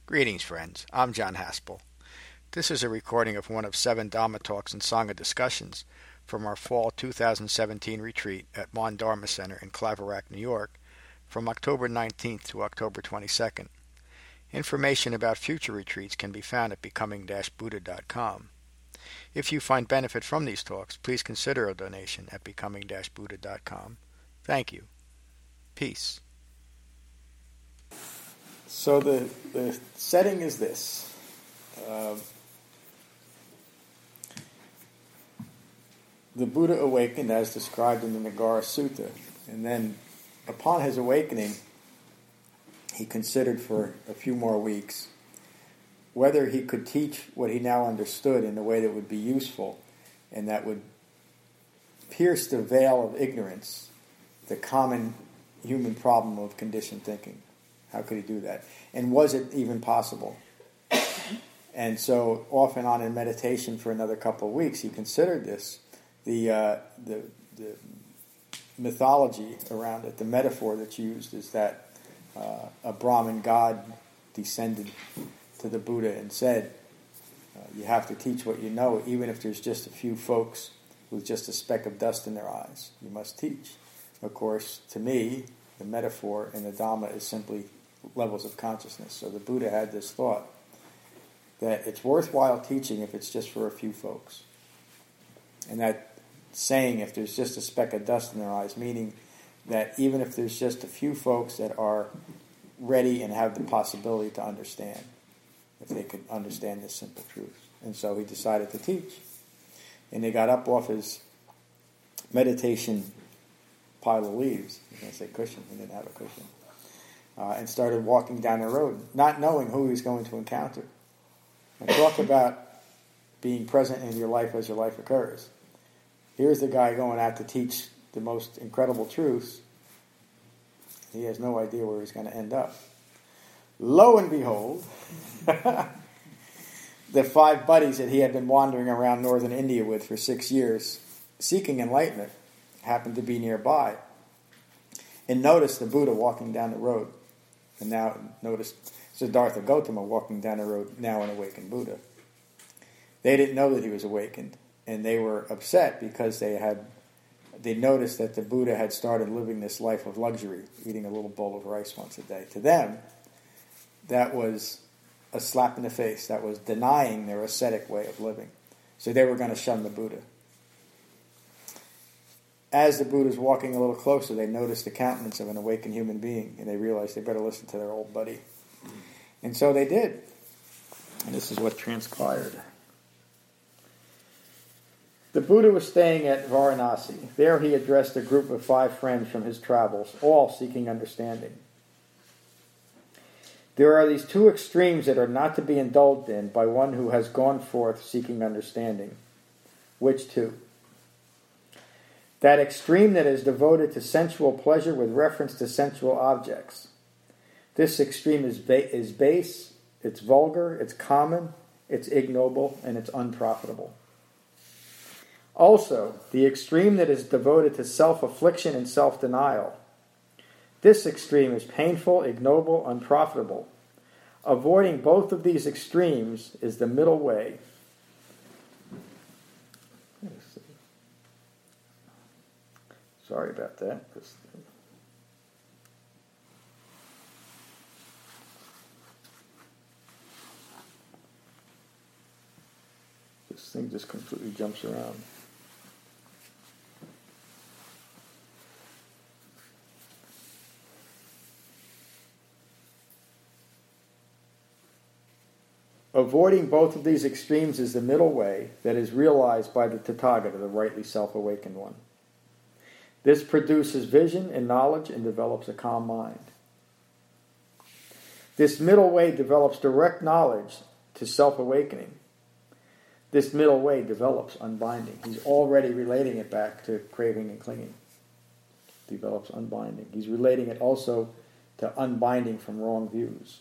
Greetings, friends. I'm John Haspel. This is a recording of one of 7 Dharma talks and Sangha discussions from our fall 2017 retreat at Mon Dharma Center in Claverack, New York, from October 19th to October 22nd. Information about future retreats can be found at becoming-buddha.com. If you find benefit from these talks, please consider a donation at becoming-buddha.com. Thank you. Peace. So the setting is this. The Buddha awakened as described in the Nagara Sutta, and then upon his awakening, he considered for a few more weeks whether he could teach what he now understood in a way that would be useful and that would pierce the veil of ignorance, the common human problem of conditioned thinking. How could he do that? And was it even possible? And so, off and on in meditation for another couple of weeks, he considered this. The mythology around it, the metaphor that's used, is that a Brahmin god descended to the Buddha and said, you have to teach what you know, even if there's just a few folks with just a speck of dust in their eyes. You must teach. Of course, to me, the metaphor in the Dhamma is simply levels of consciousness. So the Buddha had this thought that it's worthwhile teaching if it's just for a few folks. And that saying, if there's just a speck of dust in their eyes, meaning that even if there's just a few folks that are ready and have the possibility to understand, if they could understand this simple truth. And so he decided to teach. And he got up off his meditation pile of leaves. I was going to say cushion. He didn't have a cushion. And started walking down the road, not knowing who he was going to encounter. And talk about being present in your life as your life occurs. Here's the guy going out to teach the most incredible truths. He has no idea where he's going to end up. Lo and behold, the 5 buddies that he had been wandering around northern India with for 6 years, seeking enlightenment, happened to be nearby. And noticed the Buddha walking down the road. And now noticed Siddhartha Gautama walking down the road, now an awakened Buddha. They didn't know that he was awakened, and they were upset because they noticed that the Buddha had started living this life of luxury, eating a little bowl of rice once a day. To them, that was a slap in the face. That was denying their ascetic way of living. So they were going to shun the Buddha. As the Buddha's walking a little closer, they noticed the countenance of an awakened human being, and they realized they better listen to their old buddy. And so they did. And this is what transpired. The Buddha was staying at Varanasi. There he addressed a group of 5 friends from his travels, all seeking understanding. There are these 2 extremes that are not to be indulged in by one who has gone forth seeking understanding. Which 2? That extreme that is devoted to sensual pleasure with reference to sensual objects. This extreme is base, it's vulgar, it's common, it's ignoble, and it's unprofitable. Also, the extreme that is devoted to self-affliction and self-denial. This extreme is painful, ignoble, unprofitable. Avoiding both of these extremes is the middle way. Sorry about that. This thing just completely jumps around. Avoiding both of these extremes is the middle way that is realized by the Tathagata, the rightly self-awakened one. This produces vision and knowledge and develops a calm mind. This middle way develops direct knowledge to self-awakening. This middle way develops unbinding. He's already relating it back to craving and clinging. Develops unbinding. He's relating it also to unbinding from wrong views.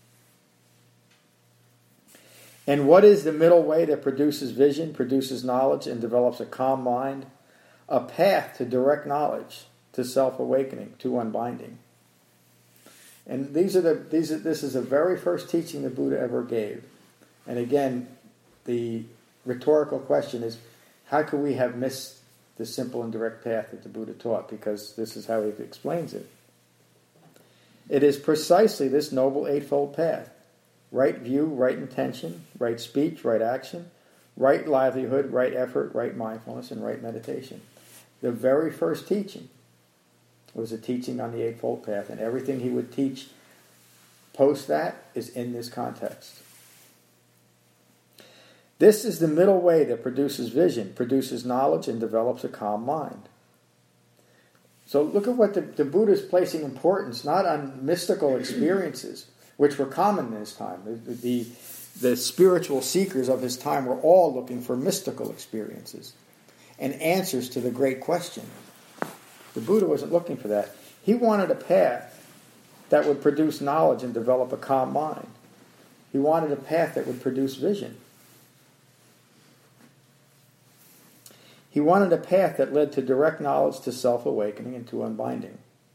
And what is the middle way that produces vision, produces knowledge, and develops a calm mind? A path to direct knowledge, to self-awakening, to unbinding. And this is the very first teaching the Buddha ever gave. And again, the rhetorical question is, how could we have missed the simple and direct path that the Buddha taught? Because this is how he explains it. It is precisely this noble eightfold path. Right view, right intention, right speech, right action, right livelihood, right effort, right mindfulness, and right meditation. The very first teaching was a teaching on the Eightfold Path, and everything he would teach post that is in this context. This is the middle way that produces vision, produces knowledge, and develops a calm mind. So look at what the Buddha is placing importance, not on mystical experiences, which were common in his time. The spiritual seekers of his time were all looking for mystical experiences and answers to the great question. The Buddha wasn't looking for that. He wanted a path that would produce knowledge and develop a calm mind. He wanted a path that would produce vision. He wanted a path that led to direct knowledge, to self-awakening, and to unbinding.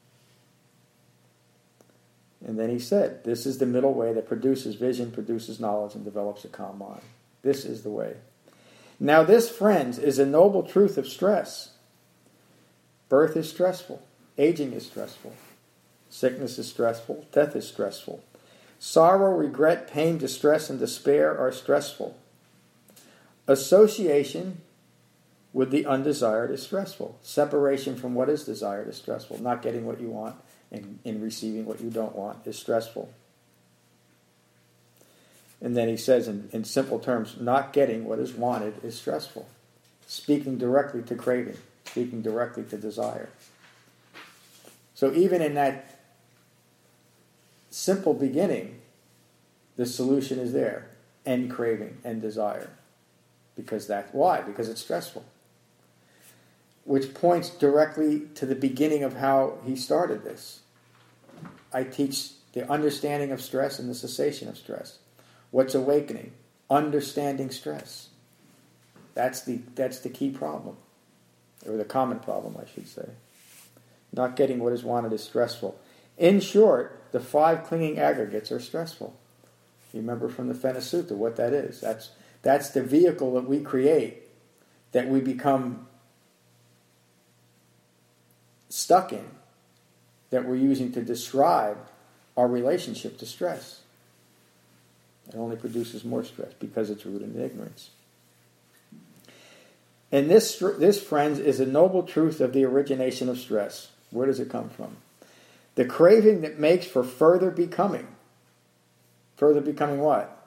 And then he said, this is the middle way that produces vision, produces knowledge, and develops a calm mind. This is the way. Now this, friends, is a noble truth of stress. Birth is stressful. Aging is stressful. Sickness is stressful. Death is stressful. Sorrow, regret, pain, distress, and despair are stressful. Association with the undesired is stressful. Separation from what is desired is stressful. Not getting what you want and receiving what you don't want is stressful. And then he says in simple terms, not getting what is wanted is stressful. Speaking directly to craving, speaking directly to desire. So even in that simple beginning, the solution is there. End craving, end desire. Why? Because it's stressful. Which points directly to the beginning of how he started this. I teach the understanding of stress and the cessation of stress. What's awakening? Understanding stress. That's the key problem. Or the common problem, I should say. Not getting what is wanted is stressful. In short, the 5 clinging aggregates are stressful. You remember from the Fena Sutta what that is. That's the vehicle that we create, that we become stuck in, that we're using to describe our relationship to stress. It only produces more stress because it's rooted in ignorance. And this, friends, is a noble truth of the origination of stress. Where does it come from? The craving that makes for further becoming. Further becoming what?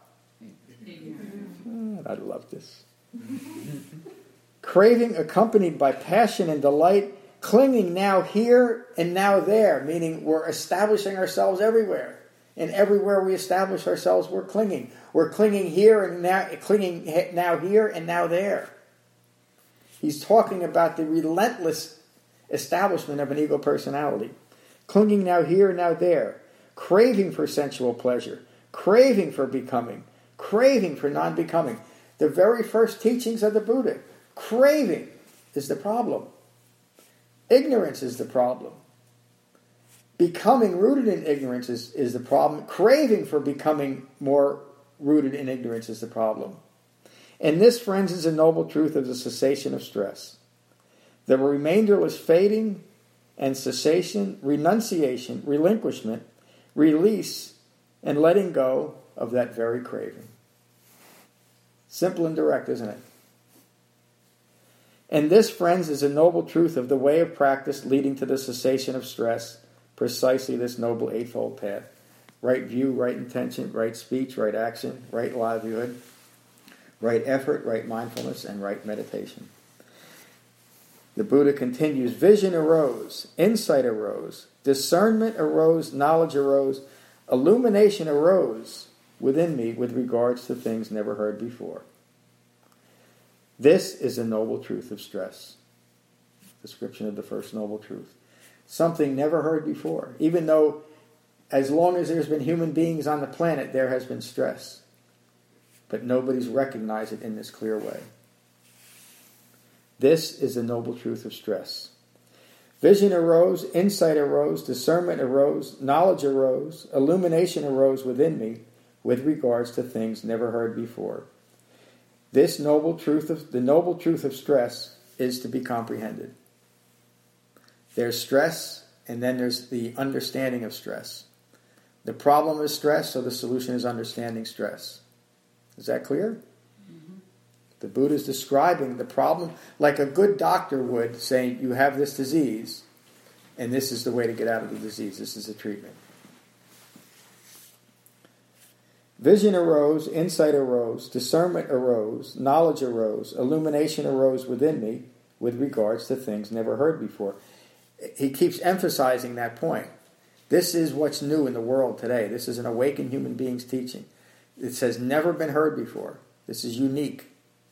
I love this. Craving accompanied by passion and delight, clinging now here and now there, meaning we're establishing ourselves everywhere. And everywhere we establish ourselves, we're clinging. We're clinging here and now, clinging now here and now there. He's talking about the relentless establishment of an ego personality. Clinging now here and now there. Craving for sensual pleasure. Craving for becoming. Craving for non-becoming. The very first teachings of the Buddha. Craving is the problem. Ignorance is the problem. Becoming rooted in ignorance is the problem. Craving for becoming more rooted in ignorance is the problem. And this, friends, is a noble truth of the cessation of stress. The remainderless fading and cessation, renunciation, relinquishment, release, and letting go of that very craving. Simple and direct, isn't it? And this, friends, is a noble truth of the way of practice leading to the cessation of stress, precisely this noble eightfold path. Right view, right intention, right speech, right action, right livelihood, right effort, right mindfulness, and right meditation. The Buddha continues, vision arose, insight arose, discernment arose, knowledge arose, illumination arose within me with regards to things never heard before. This is a noble truth of stress. Description of the first noble truth. Something never heard before. Even though as long as there's been human beings on the planet, there has been stress. But nobody's recognized it in this clear way. This is the noble truth of stress. Vision arose, insight arose, discernment arose, knowledge arose, illumination arose within me with regards to things never heard before. The noble truth of stress is to be comprehended. There's stress, and then there's the understanding of stress. The problem is stress, so the solution is understanding stress. Is that clear? Mm-hmm. The Buddha is describing the problem like a good doctor would, saying, you have this disease, and this is the way to get out of the disease. This is the treatment. Vision arose, insight arose, discernment arose, knowledge arose, illumination arose within me with regards to things never heard before. He keeps emphasizing that point. This is what's new in the world today. This is an awakened human being's teaching. It says never been heard before. This is unique.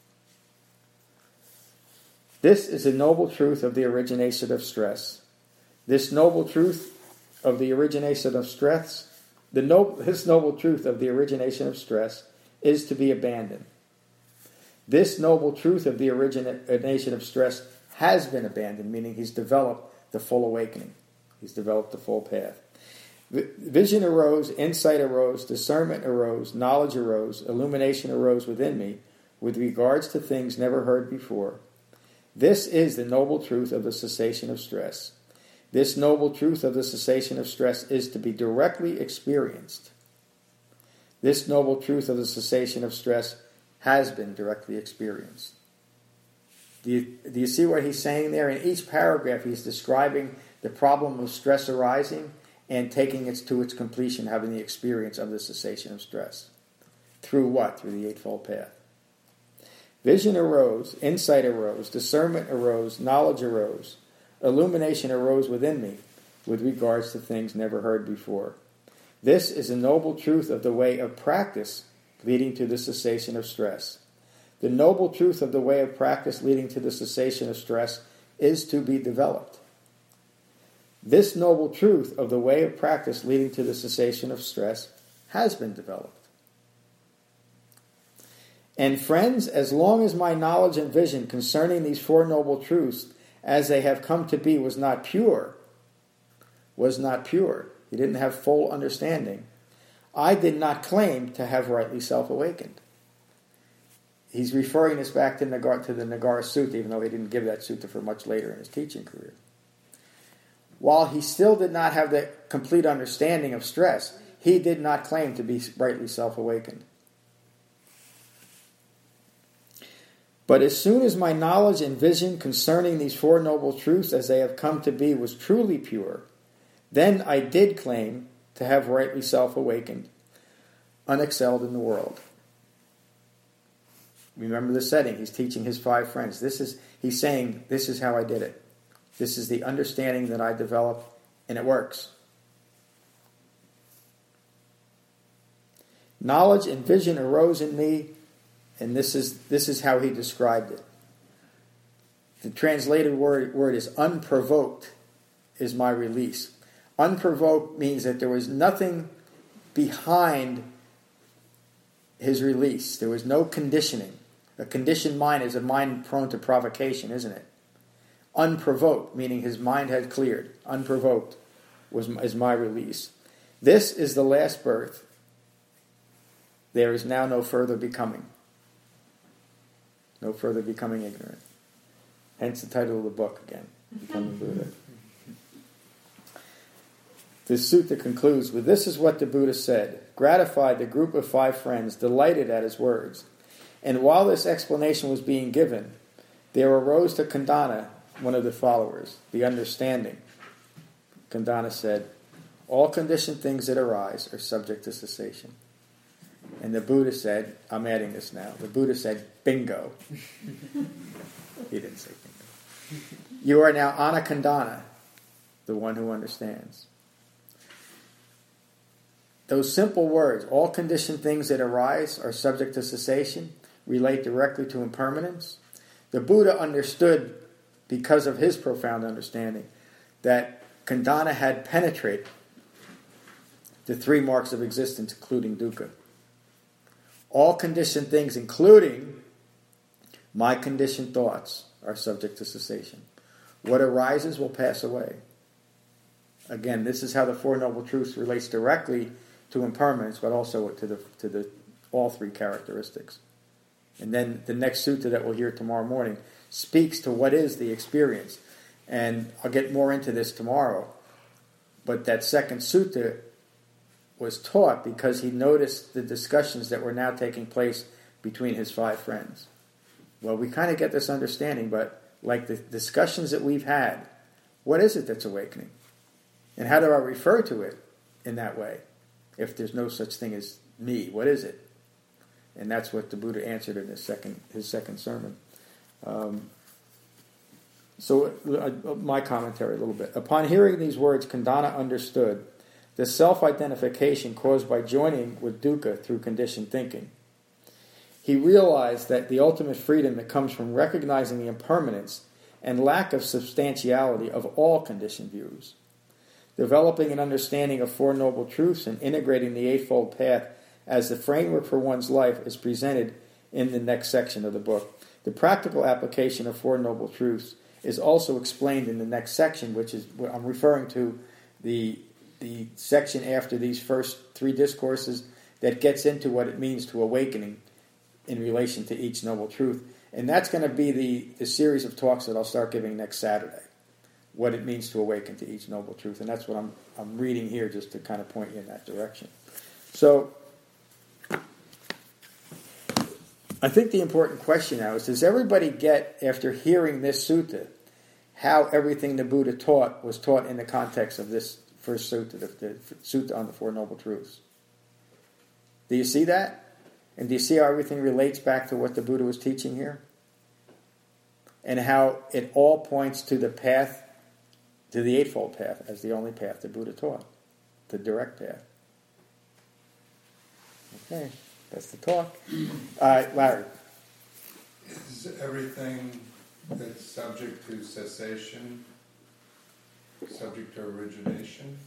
This is a noble truth of the origination of stress. This noble truth of the origination of stress this noble truth of the origination of stress is to be abandoned. This noble truth of the origination of stress has been abandoned, meaning he's developed the full awakening. He's developed the full path. Vision arose, insight arose, discernment arose, knowledge arose, illumination arose within me with regards to things never heard before. This is the noble truth of the cessation of stress. This noble truth of the cessation of stress is to be directly experienced. This noble truth of the cessation of stress has been directly experienced. Do you see what he's saying there? In each paragraph, he's describing the problem of stress arising and taking it to its completion, having the experience of the cessation of stress. Through what? Through the Eightfold Path. Vision arose, insight arose, discernment arose, knowledge arose, illumination arose within me with regards to things never heard before. This is a noble truth of the way of practice leading to the cessation of stress. The noble truth of the way of practice leading to the cessation of stress is to be developed. This noble truth of the way of practice leading to the cessation of stress has been developed. And friends, as long as my knowledge and vision concerning these four noble truths as they have come to be was not pure, he didn't have full understanding, I did not claim to have rightly self-awakened. He's referring this back to the Nagara Sutta, even though he didn't give that sutta for much later in his teaching career. While he still did not have the complete understanding of stress, he did not claim to be rightly self-awakened. But as soon as my knowledge and vision concerning these four noble truths as they have come to be was truly pure, then I did claim to have rightly self-awakened, unexcelled in the world. Remember the setting. He's teaching his 5 friends. He's saying, this is how I did it. This is the understanding that I developed, and it works. Knowledge and vision arose in me, and this is how he described it. The translated word is unprovoked is my release. Unprovoked means that there was nothing behind his release. There was no conditioning. A conditioned mind is a mind prone to provocation, isn't it? Unprovoked, meaning his mind had cleared. Unprovoked is my release. This is the last birth. There is now no further becoming. No further becoming ignorant. Hence the title of the book again, Becoming Buddha. This sutta concludes with, this is what the Buddha said. Gratified, the group of 5 friends delighted at his words. And while this explanation was being given, there arose to Kandana, one of the followers, the understanding. Kandana said, all conditioned things that arise are subject to cessation. And the Buddha said, I'm adding this now, the Buddha said, bingo. He didn't say bingo. You are now Anakandana, the one who understands. Those simple words, all conditioned things that arise are subject to cessation, relate directly to impermanence. The Buddha understood, because of his profound understanding, that Kandana had penetrated the 3 marks of existence, including dukkha. All conditioned things, including my conditioned thoughts, are subject to cessation. What arises will pass away. Again, this is how the Four Noble Truths relates directly to impermanence, but also to the all three characteristics. And then the next sutta that we'll hear tomorrow morning speaks to what is the experience. And I'll get more into this tomorrow. But that second sutta was taught because he noticed the discussions that were now taking place between his 5 friends. Well, we kind of get this understanding, but like the discussions that we've had, what is it that's awakening? And how do I refer to it in that way? If there's no such thing as me, what is it? And that's what the Buddha answered in his second sermon. My commentary a little bit. Upon hearing these words, Kandana understood the self-identification caused by joining with dukkha through conditioned thinking. He realized that the ultimate freedom that comes from recognizing the impermanence and lack of substantiality of all conditioned views. Developing an understanding of Four Noble Truths and integrating the Eightfold Path as the framework for one's life is presented in the next section of the book. The practical application of Four Noble Truths is also explained in the next section, which is what I'm referring to, the section after these first 3 discourses that gets into what it means to awakening in relation to each noble truth. And that's going to be the series of talks that I'll start giving next Saturday, what it means to awaken to each noble truth. And that's what I'm reading here just to kind of point you in that direction. So I think the important question now is, does everybody get, after hearing this sutta, how everything the Buddha taught was taught in the context of this first sutta, the sutta on the Four Noble Truths? Do you see that? And do you see how everything relates back to what the Buddha was teaching here? And how it all points to the path, to the Eightfold Path, as the only path the Buddha taught, the direct path. Okay, that's the talk. Larry. Is everything that's subject to cessation subject to origination?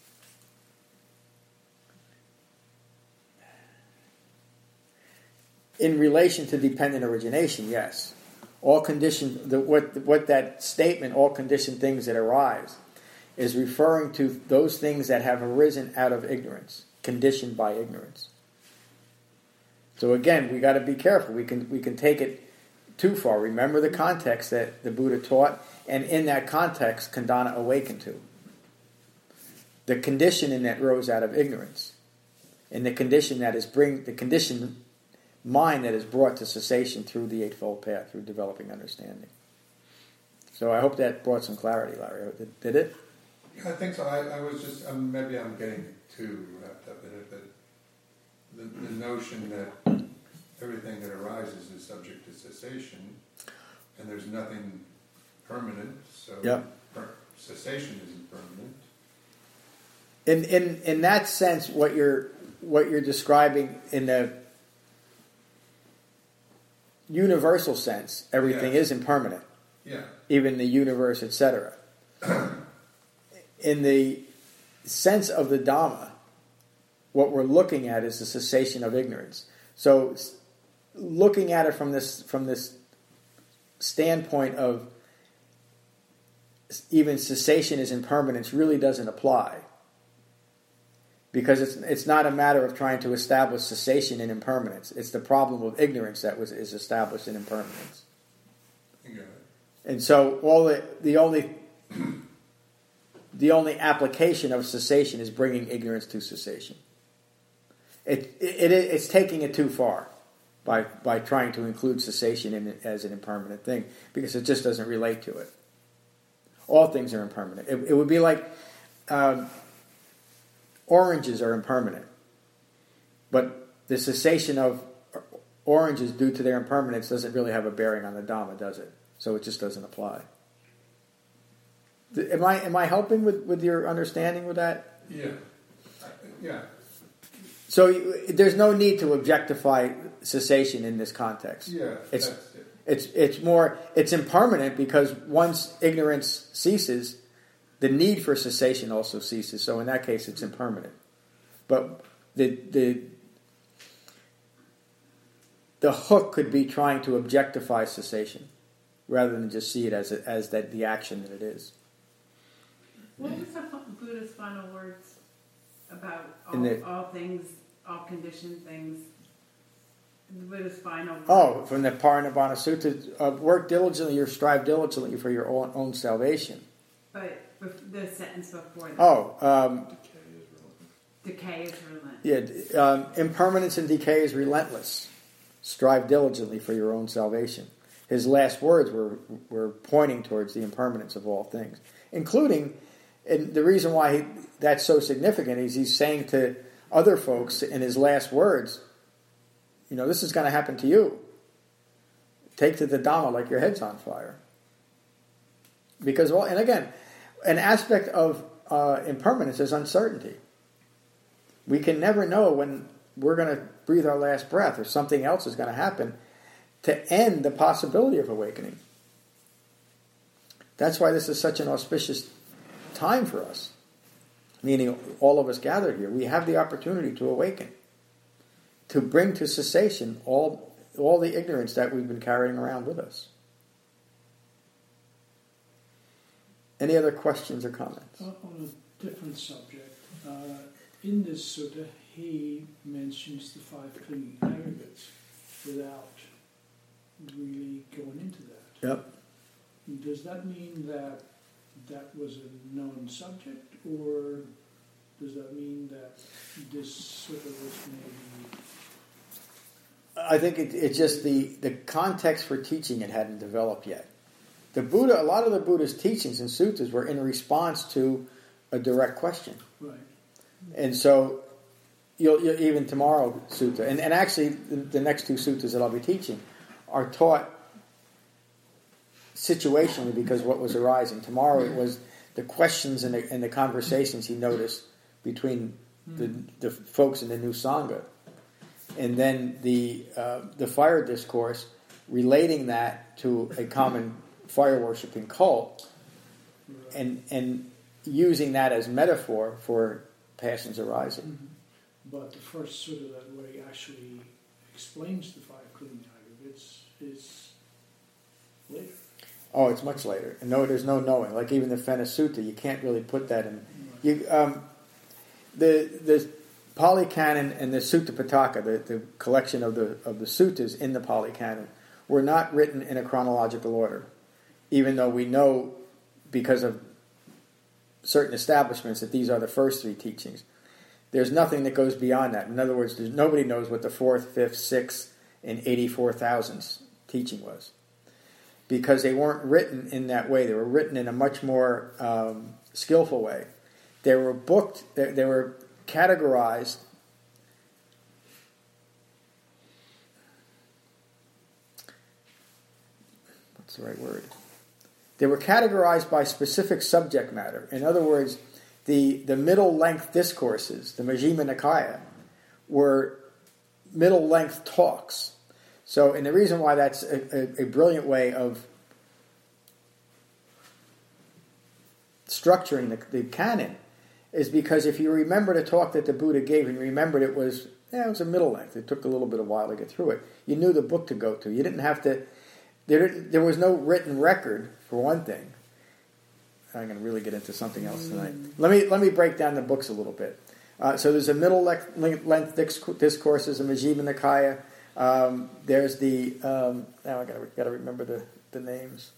In relation to dependent origination, yes. All conditioned, what that statement, all conditioned things that arise, is referring to those things that have arisen out of ignorance, conditioned by ignorance. So again, we got to be careful. We can take it too far. Remember the context that the Buddha taught, and in that context, Kandana awakened to. The conditioning that rose out of ignorance, and the condition that is the conditioned mind that is brought to cessation through the Eightfold Path, through developing understanding. So I hope that brought some clarity, Larry. Did it? Yeah, I think so. I was just, maybe I'm getting too wrapped up in it, but the notion that everything that arises is subject to cessation, and there's nothing permanent, so cessation isn't permanent. In that sense, what you're describing in the universal sense, everything is impermanent. Yeah. Even the universe, etc. In the sense of the Dhamma, what we're looking at is the cessation of ignorance. So, looking at it from this standpoint of even cessation is impermanence really doesn't apply, because it's not a matter of trying to establish cessation in impermanence. It's the problem of ignorance that is established in impermanence. You got it. And so the only application of cessation is bringing ignorance to cessation. It's taking it too far by trying to include cessation as an impermanent thing, because it just doesn't relate to it. All things are impermanent. It would be like oranges are impermanent, but the cessation of oranges due to their impermanence doesn't really have a bearing on the Dhamma, does it? So it just doesn't apply. Am I helping with your understanding with that? Yeah. Yeah. So there's no need to objectify cessation in this context. Yeah. It's impermanent, because once ignorance ceases, the need for cessation also ceases. So in that case, it's impermanent. But the hook could be trying to objectify cessation. rather than just see it as the action that it is. What was the Buddha's final words about all things, all conditioned things? The Buddha's final words. Oh, from the Parinibbana Sutta, work diligently or strive diligently for your own salvation. But the sentence before that. Oh, decay is relentless. Yeah, impermanence and decay is relentless. Strive diligently for your own salvation. His last words were pointing towards the impermanence of all things, including, and the reason why that's so significant is he's saying to other folks in his last words, this is going to happen to you. Take to the Dhamma like your head's on fire. Because, and again, an aspect of impermanence is uncertainty. We can never know when we're going to breathe our last breath or something else is going to happen to end the possibility of awakening. That's why this is such an auspicious time for us, meaning all of us gathered here. We have the opportunity to awaken, to bring to cessation all the ignorance that we've been carrying around with us. Any other questions or comments? On a different subject, in this sutta, he mentions the 5 clinging aggregates without really going into that. Yep. Does that mean that was a known subject, or does that mean that this sutta was maybe... I think it's just the context for teaching it hadn't developed yet. The Buddha, a lot of the Buddha's teachings and suttas were in response to a direct question. Right. And so, you'll even tomorrow sutta, and actually the next 2 suttas that I'll be teaching are taught situationally because what was arising. Tomorrow it was the questions and the conversations he noticed between the folks in the new Sangha. And then the fire discourse relating that to a common fire worshipping cult and using that as metaphor for passions arising. Mm-hmm. But the first sutta that where he actually explains the 5 clinging aggregates is later. Oh, it's much later. And no, there's no knowing. Like even the Fena Sutta, you can't really put that in. The Pali Canon and the Sutta Pitaka, the collection of the suttas in the Pali Canon, were not written in a chronological order, even though we know because of certain establishments that these are the first 3 teachings. There's nothing that goes beyond that. In other words, nobody knows what the 4th, 5th, 6th, and 84,000th teaching was, because they weren't written in that way. They were written in a much more skillful way. They were booked. They were categorized. What's the right word? They were categorized by specific subject matter. In other words, the middle-length discourses, the Majjhima Nikaya, were middle-length talks. So, and the reason why that's a brilliant way of structuring the canon is because if you remember the talk that the Buddha gave and you remembered it was a middle length. It took a little bit of while to get through it. You knew the book to go to. You didn't have to... There was no written record, for one thing. I'm going to really get into something else tonight. Let me break down the books a little bit. So there's a middle length discourses, a Majjhima Nikaya. There's the... now I got to remember the names.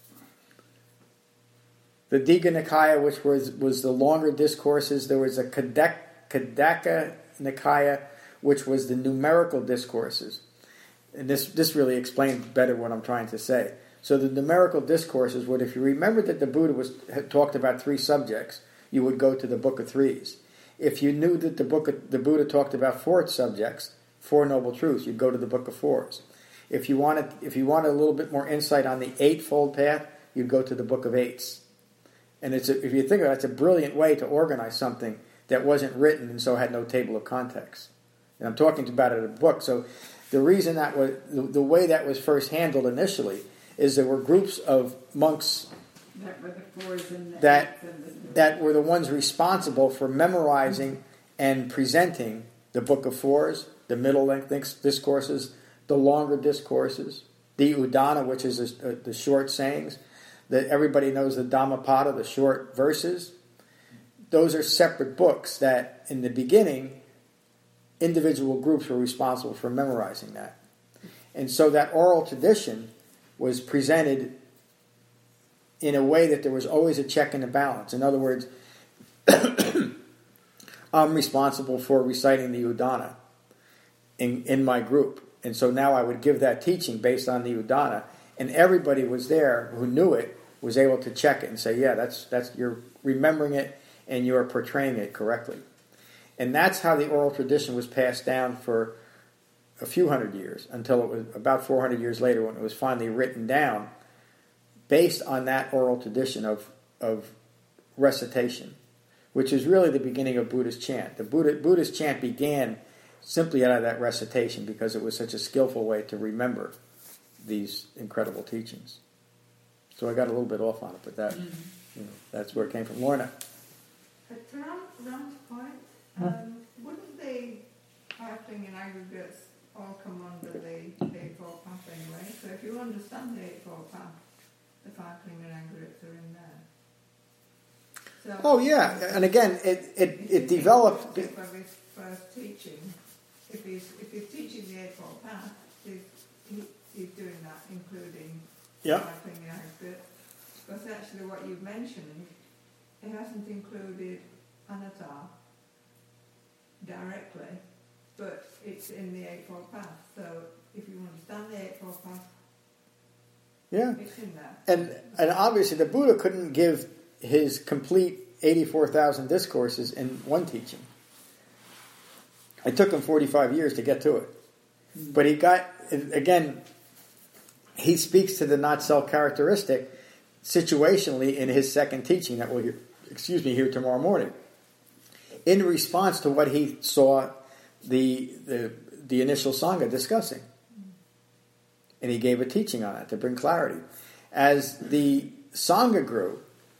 The Digha Nikaya, which was the longer discourses. There was a Khandaka Nikaya, which was the numerical discourses. And this really explains better what I'm trying to say. So the numerical discourses would, if you remembered that the Buddha had talked about 3 subjects, you would go to the Book of Threes. If you knew that the Buddha talked about 4 subjects, 4 noble truths, you'd go to the Book of Fours. If you wanted a little bit more insight on the Eightfold Path, you'd go to the Book of Eights. And if you think about it, it's a brilliant way to organize something that wasn't written and so had no table of context. And I'm talking about it in a book. So the reason that was the way that was first handled initially is there were groups of monks that were the fours and that were the ones responsible for memorizing and presenting the Book of Fours, the middle length discourses, the longer discourses, the Udana, which is the short sayings, that everybody knows the Dhammapada, the short verses. Those are separate books that, in the beginning, individual groups were responsible for memorizing that. And so that oral tradition was presented in a way that there was always a check and a balance. In other words, I'm responsible for reciting the Udana in my group. And so now I would give that teaching based on the Udana, and everybody was there who knew it was able to check it and say, yeah, that's you're remembering it and you're portraying it correctly. And that's how the oral tradition was passed down for a few hundred years, until it was about 400 years later when it was finally written down based on that oral tradition of recitation, which is really the beginning of Buddhist chant. The Buddhist chant began simply out of that recitation because it was such a skillful way to remember these incredible teachings. So I got a little bit off on it, but that that's where it came from. Lorna. To Ram's point, wouldn't the five-clinging and aggregates all come under the Eightfold Path anyway? So if you understand the Eightfold Path, the five-clinging and aggregates are in there. So Oh yeah, and again, it developed. For his first teaching, if he's teaching the Eightfold Path, he's doing that, including five-clinging and aggregates. Because actually, what you've mentioned, it hasn't included anatta directly, but it's in the Eightfold Path. So if you understand the Eightfold Path, it's in there. And obviously the Buddha couldn't give his complete 84,000 discourses in one teaching. It took him 45 years to get to it. But he speaks to the not-self characteristic situationally in his second teaching that we'll hear tomorrow morning. In response to what he saw the initial Sangha discussing. And he gave a teaching on it to bring clarity. As the Sangha grew,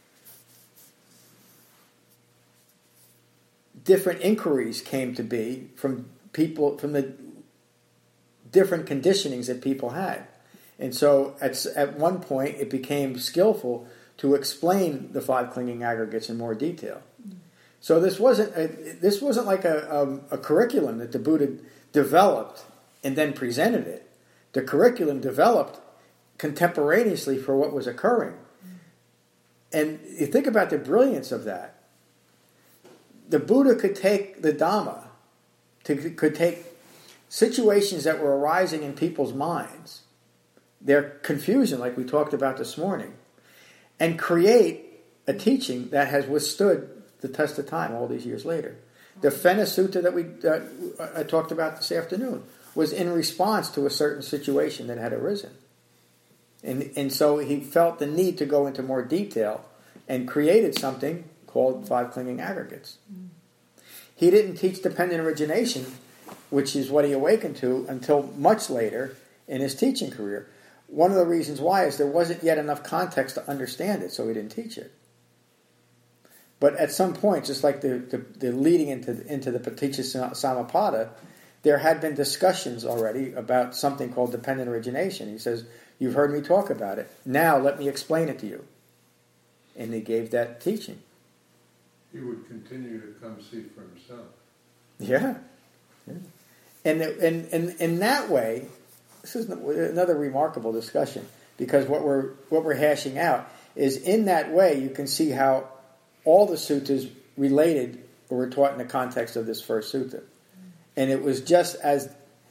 different inquiries came to be from people, from the different conditionings that people had. And so at one point it became skillful to explain the five clinging aggregates in more detail. So this wasn't like a curriculum that the Buddha developed and then presented it. The curriculum developed contemporaneously for what was occurring. And you think about the brilliance of that. The Buddha could take the Dhamma, could take situations that were arising in people's minds, their confusion like we talked about this morning, and create a teaching that has withstood the test of time all these years later. The Phena Sutta that I talked about this afternoon was in response to a certain situation that had arisen. And so he felt the need to go into more detail and created something called five clinging aggregates. He didn't teach dependent origination, which is what he awakened to, until much later in his teaching career. One of the reasons why is there wasn't yet enough context to understand it, so he didn't teach it. But at some point, just like the leading into the Paticca Samuppada, there had been discussions already about something called dependent origination. He says, you've heard me talk about it. Now let me explain it to you. And he gave that teaching. He would continue to come see for himself. Yeah. And in that way, this is another remarkable discussion, because what we're hashing out is, in that way you can see how all the suttas related or were taught in the context of this first sutta. And it was just as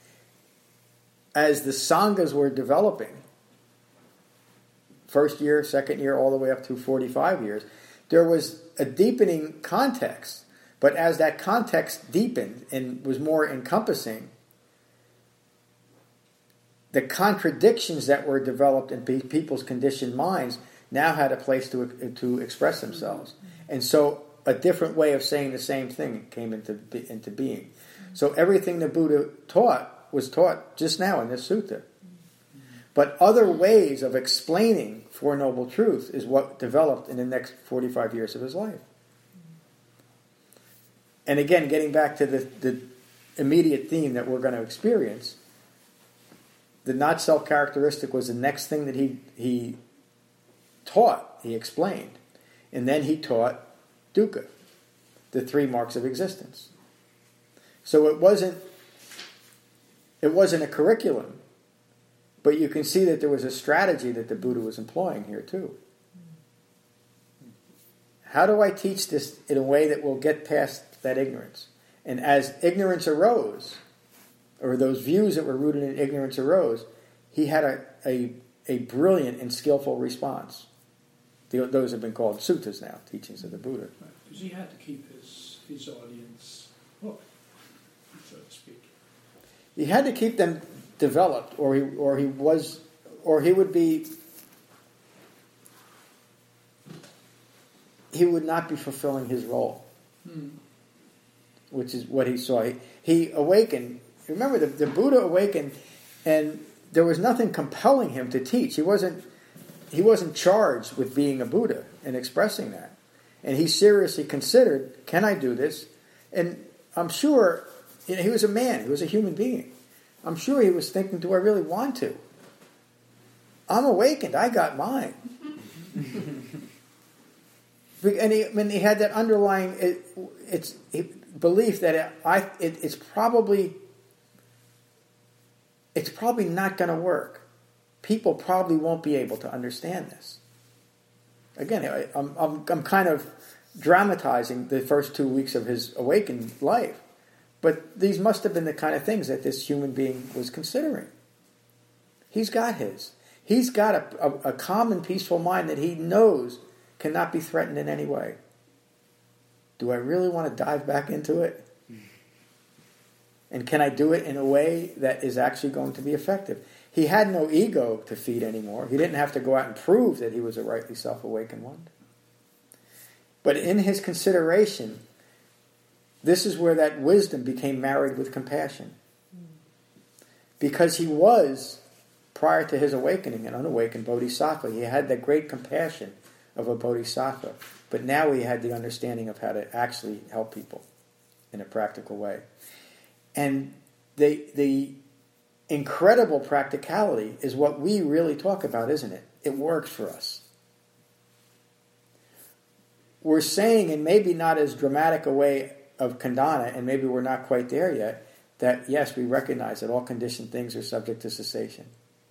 the Sanghas were developing, first year, second year, all the way up to 45 years, there was a deepening context. But as that context deepened and was more encompassing, the contradictions that were developed in people's conditioned minds now had a place to express themselves. And so a different way of saying the same thing came into being. So everything the Buddha taught was taught just now in this sutta. But other ways of explaining Four Noble Truths is what developed in the next 45 years of his life. And again, getting back to the immediate theme that we're going to experience, the not-self characteristic was the next thing that he taught, he explained. And then he taught dukkha, the 3 marks of existence. So it wasn't a curriculum, but you can see that there was a strategy that the Buddha was employing here too. How do I teach this in a way that will get past that ignorance? And as ignorance arose, or those views that were rooted in ignorance arose, he had a brilliant and skillful response. Those have been called suttas now, teachings of the Buddha. Because he had to keep his audience hooked, so to speak. He had to keep them developed, or he would not be fulfilling his role, which is what he saw. He awakened. Remember, the Buddha awakened, and there was nothing compelling him to teach. He wasn't charged with being a Buddha and expressing that. And he seriously considered, can I do this? And I'm sure, he was a man, he was a human being. I'm sure he was thinking, do I really want to? I'm awakened, I got mine. And he had that underlying belief that it's probably not going to work. People probably won't be able to understand this. Again, I'm kind of dramatizing the first 2 weeks of his awakened life, but these must have been the kind of things that this human being was considering. He's got his. He's got a calm and peaceful mind that he knows cannot be threatened in any way. Do I really want to dive back into it? And can I do it in a way that is actually going to be effective? He had no ego to feed anymore. He didn't have to go out and prove that he was a rightly self-awakened one. But in his consideration, this is where that wisdom became married with compassion. Because he was, prior to his awakening, an unawakened bodhisattva. He had that great compassion of a bodhisattva. But now he had the understanding of how to actually help people in a practical way. And the incredible practicality is what we really talk about, isn't it? It works for us. We're saying, in maybe not as dramatic a way of Khandana, and maybe we're not quite there yet, that yes, we recognize that all conditioned things are subject to cessation.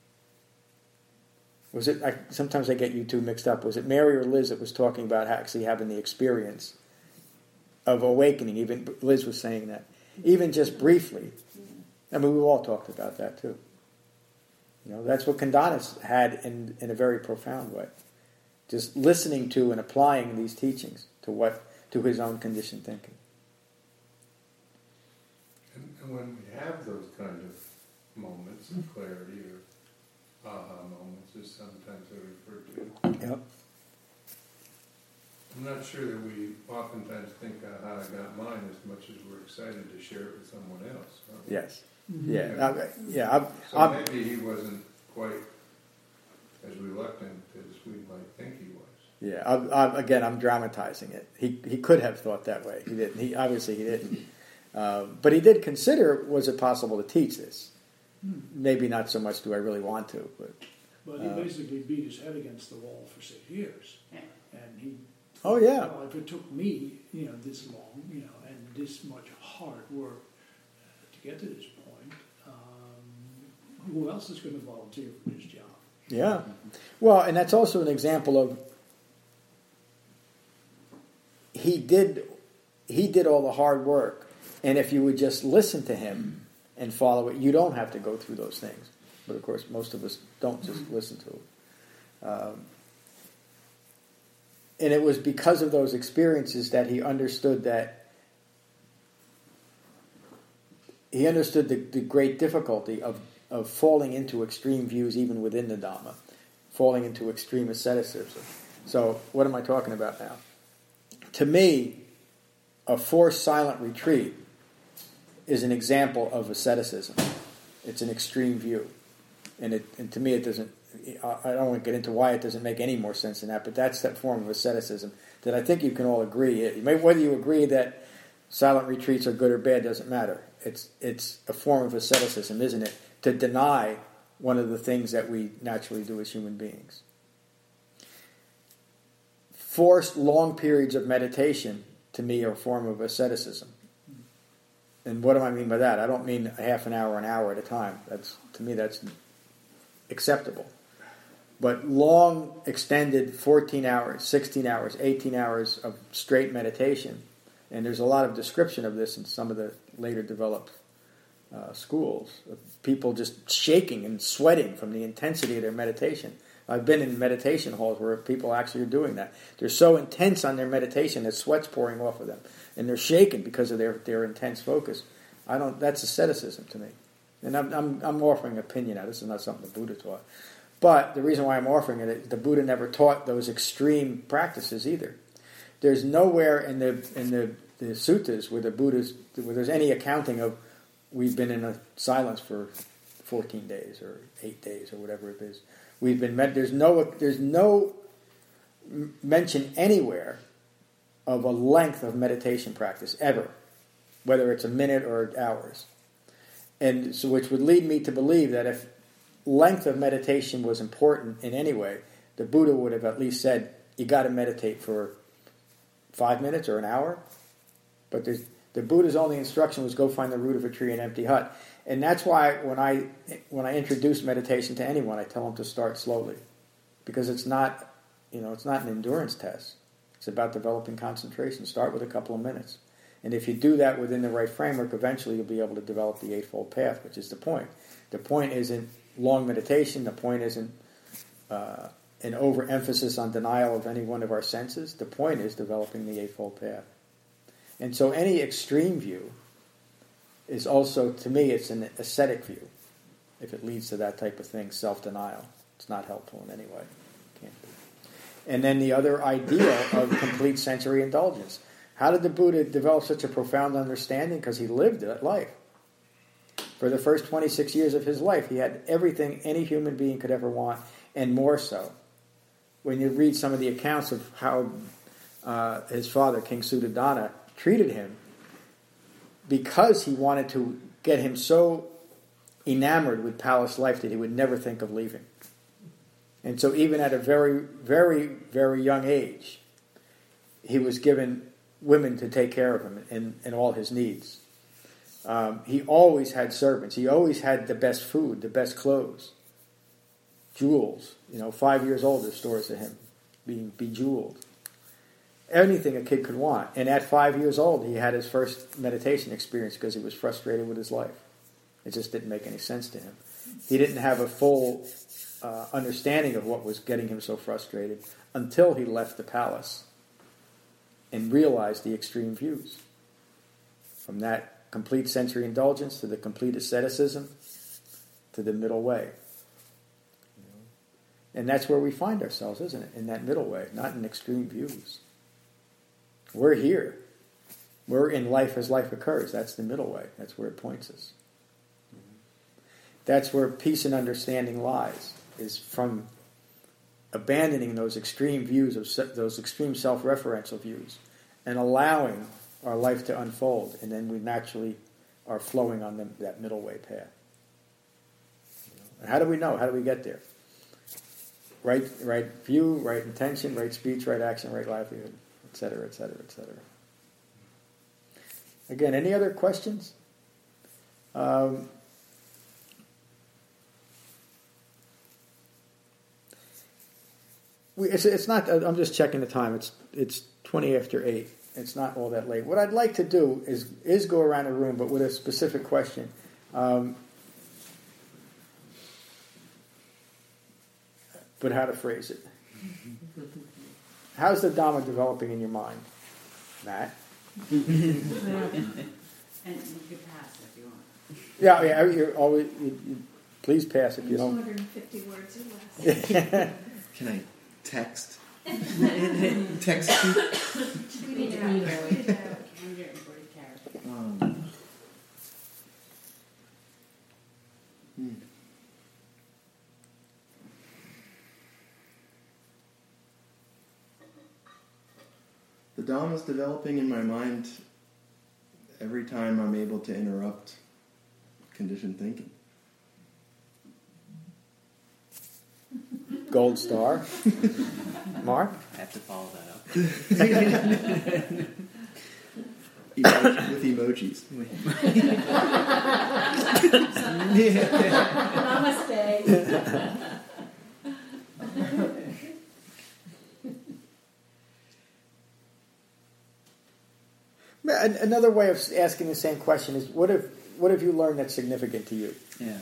Sometimes I get you two mixed up. Was it Mary or Liz that was talking about actually having the experience of awakening? Even Liz was saying that. Even just briefly. I mean, we've all talked about that too. That's what Khandana had in a very profound way. Just listening to and applying these teachings to his own conditioned thinking. And when we have those kind of moments of clarity or aha moments, as sometimes they're referred to. Yep. I'm not sure that we oftentimes think, aha, I got mine, as much as we're excited to share it with someone else. Yes. Mm-hmm. Yeah. So maybe he wasn't quite as reluctant as we might think he was. Yeah. Again, I'm dramatizing it. He could have thought that way. He didn't. He didn't. But he did consider, was it possible to teach this? Maybe not so much do I really want to. But he basically beat his head against the wall for 6 years. Yeah. And he... Oh, yeah. Well, if it took me, this long, and this much hard work to get to this point, who else is going to volunteer for this job? Yeah. Well, and that's also an example of he did all the hard work, and if you would just listen to him and follow it, you don't have to go through those things. But of course, most of us don't just listen to it. And it was because of those experiences that he understood the great difficulty of falling into extreme views even within the Dhamma, falling into extreme asceticism. So what am I talking about now? To me, a forced silent retreat is an example of asceticism. It's an extreme view. And to me it doesn't, I don't want to get into why it doesn't make any more sense than that, but that's that form of asceticism that I think you can all agree. Whether you agree that silent retreats are good or bad doesn't matter. It's a form of asceticism, isn't it? To deny one of the things that we naturally do as human beings. Forced long periods of meditation, to me, are a form of asceticism. And what do I mean by that? I don't mean a half an hour at a time. To me, that's acceptable. But long, extended 14 hours, 16 hours, 18 hours of straight meditation, and there's a lot of description of this in some of the later developed schools, of people just shaking and sweating from the intensity of their meditation. I've been in meditation halls where people actually are doing that. They're so intense on their meditation that sweat's pouring off of them, and they're shaking because of their intense focus. That's asceticism to me. And I'm offering an opinion now. This is not something the Buddha taught. But the reason why I'm offering it is the Buddha never taught those extreme practices either. There's nowhere in the suttas where there's any accounting of we've been in a silence for 14 days or 8 days or whatever it is. There's no mention anywhere of a length of meditation practice ever, whether it's a minute or hours. And so, which would lead me to believe that if length of meditation was important in any way, the Buddha would have at least said, you got to meditate for 5 minutes or an hour. But the Buddha's only instruction was go find the root of a tree and empty hut. And that's why when I introduce meditation to anyone, I tell them to start slowly. Because it's not an endurance test. It's about developing concentration. Start with a couple of minutes. And if you do that within the right framework, eventually you'll be able to develop the Eightfold Path, which is the point. The point isn't long meditation. The point isn't an overemphasis on denial of any one of our senses. The point is developing the Eightfold Path. And so any extreme view is also, to me, it's an ascetic view. If it leads to that type of thing, self-denial. It's not helpful in any way. Can't be. And then the other idea of complete sensory indulgence. How did the Buddha develop such a profound understanding? Because he lived that life. For the first 26 years of his life, he had everything any human being could ever want, and more so. When you read some of the accounts of how his father, King Suddhodana, treated him, because he wanted to get him so enamored with palace life that he would never think of leaving. And so even at a very, very, very young age, he was given women to take care of him and all his needs. He always had servants. He always had the best food, the best clothes, jewels. 5 years old, there's stories of him being bejeweled. Anything a kid could want. And at 5 years old, he had his first meditation experience because he was frustrated with his life. It just didn't make any sense to him. He didn't have a full understanding of what was getting him so frustrated until he left the palace and realized the extreme views. From that complete sensory indulgence to the complete asceticism to the middle way. And that's where we find ourselves, isn't it? In that middle way, not in extreme views. We're here. We're in life as life occurs. That's the middle way. That's where it points us. That's where peace and understanding lies, is from abandoning those extreme views, those extreme self-referential views, and allowing our life to unfold, and then we naturally are flowing on that middle way path. And how do we know? How do we get there? Right view, right intention, right speech, right action, right livelihood, etc., etc., etc. Again, any other questions? It's not. I'm just checking the time. It's 20 after 8. It's not all that late. What I'd like to do is go around the room, but with a specific question. But how to phrase it? How's the Dhamma developing in your mind, Matt? And you can pass if you want. Yeah. You're always. Please pass if you don't. 250 words or less. Can I text? Text you? Tweet it out. 140 characters. The Dhamma is developing in my mind every time I'm able to interrupt conditioned thinking. Gold star. Mark? I have to follow that up. With emojis. Namaste. Another way of asking the same question is, what have you learned that's significant to you? Yeah.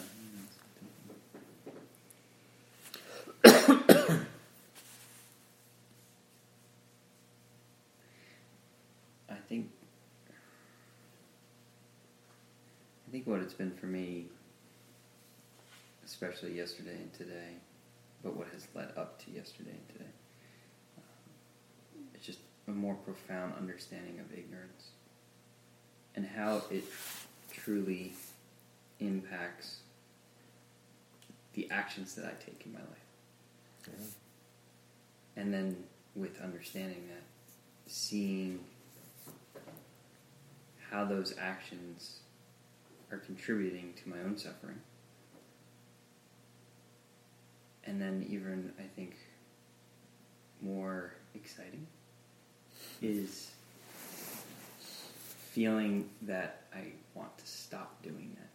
I think what it's been for me, especially yesterday and today, but what has led up to yesterday and today, it's just a more profound understanding of ignorance and how it truly impacts the actions that I take in my life. Yeah. And then with understanding that, seeing how those actions are contributing to my own suffering. And then even, I think, more exciting is feeling that I want to stop doing that.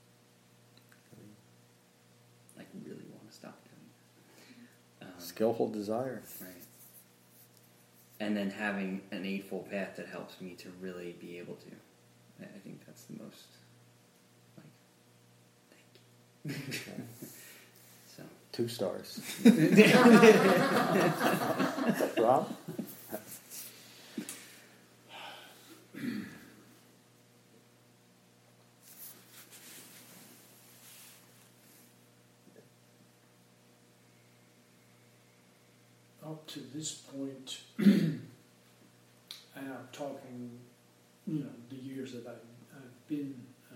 Like, really want to stop doing that. Skillful desire. Right. And then having an Eightfold Path that helps me to really be able to. I think that's the most, thank you. So 2 stars. Rob? Up to this point, and I'm talking, the years that I've been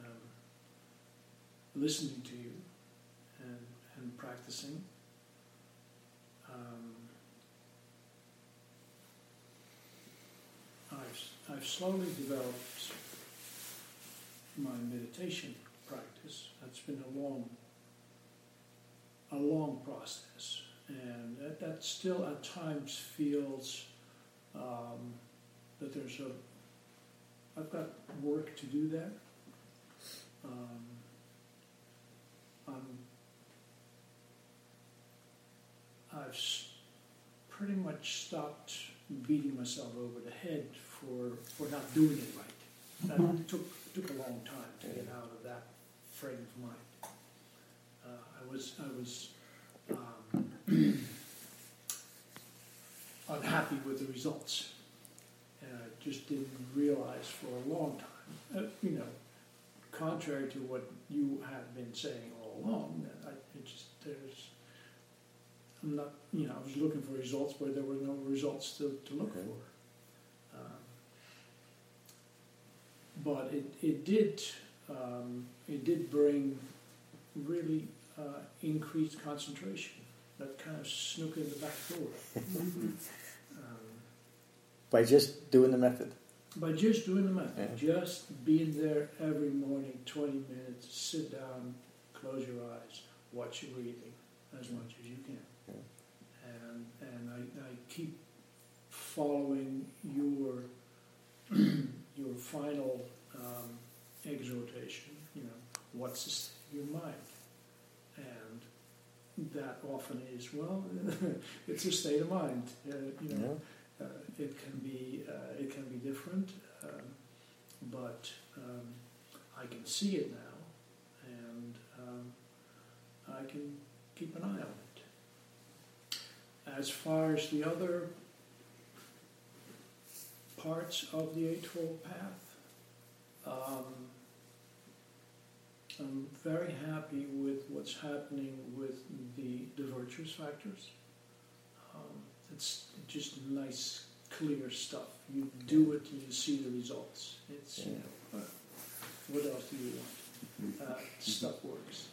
listening to you and practicing. I've slowly developed my meditation practice. That's been a long process, and that still at times feels that I've got work to do there. I've pretty much stopped beating myself over the head for not doing it right. That took a long time to get out of that frame of mind. I was unhappy with the results, and I just didn't realize for a long time. Contrary to what you have been saying all along, that I'm not. I was looking for results where there were no results to look for. But it did bring really increased concentration. That kind of snook in the back door. By just doing the method? By just doing the method. Yeah. Just being there every morning, 20 minutes, sit down, close your eyes, watch your breathing as much as you can. Yeah. And I keep following your final exhortation, what's the state of your mind? And that often is, it's a state of mind. It can be different, but I can see it now, and I can keep an eye on it. As far as the other parts of the Eightfold Path, I'm very happy with what's happening with the virtuous factors. It's just nice, clear stuff. You do it and you see the results. It's what else do you want? Stuff works.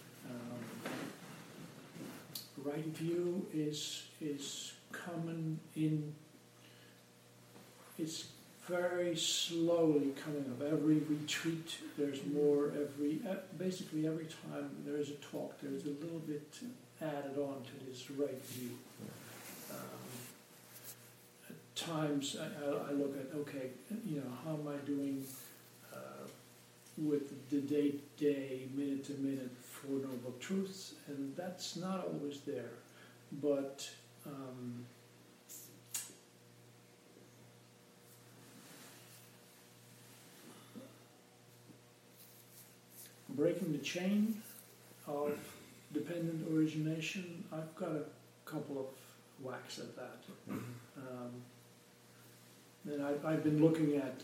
Right view is common in. It's very slowly coming up. Every retreat, there's more. Basically every time there is a talk, there's a little bit added on to this right view. At times, I look at, okay, how am I doing with the day-to-day, minute-to-minute Four Noble Truths, and that's not always there, but breaking the chain of dependent origination, I've got a couple of whacks at that. And I've been looking at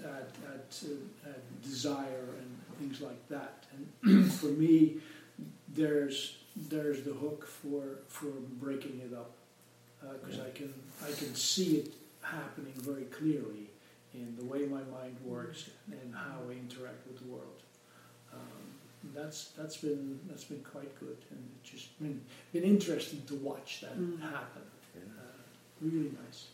desire and things like that. And for me, there's the hook for breaking it up, because I can see it happening very clearly in the way my mind works and how I interact with the world. That's been quite good, and it's just been interesting to watch that happen. Really nice.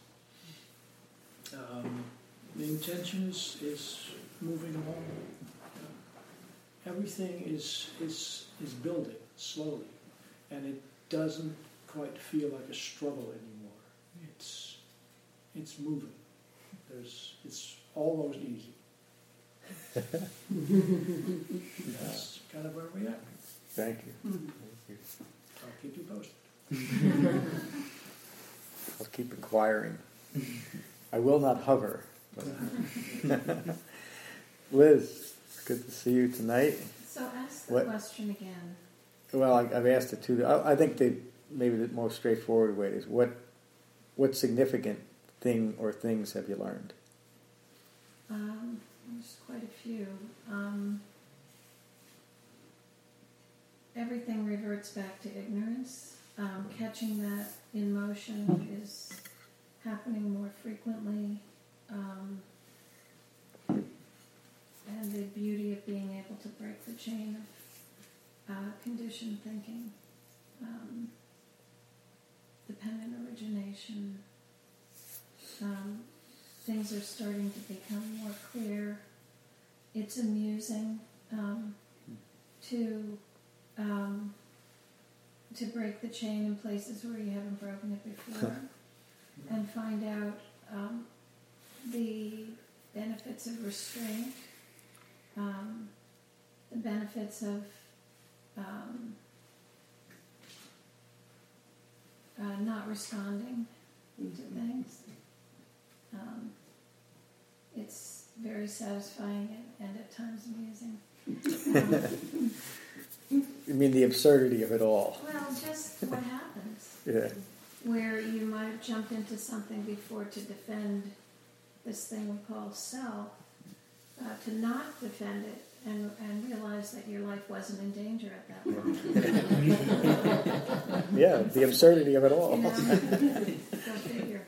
The intention is moving along. Everything is building slowly, and it doesn't quite feel like a struggle anymore. It's moving. It's almost easy. That's kind of where we are. Thank you. I'll keep you posted. I'll keep inquiring. I will not hover. Liz, it's good to see you tonight. So ask the question again. Well, I've asked it too. I think maybe the most straightforward way is what significant thing or things have you learned? There's quite a few. Everything reverts back to ignorance. Catching that in motion is happening more frequently. And the beauty of being able to break the chain of conditioned thinking, dependent origination. Things are starting to become more clear. It's amusing to break the chain in places where you haven't broken it before, and find out the benefits of restraint, the benefits of not responding to things. It's very satisfying and at times amusing. You mean the absurdity of it all? Well, just what happens. Yeah. Where you might have jumped into something before to defend this thing we call self, to not defend it and realize that your life wasn't in danger at that point. Yeah, the absurdity of it all. Go figure.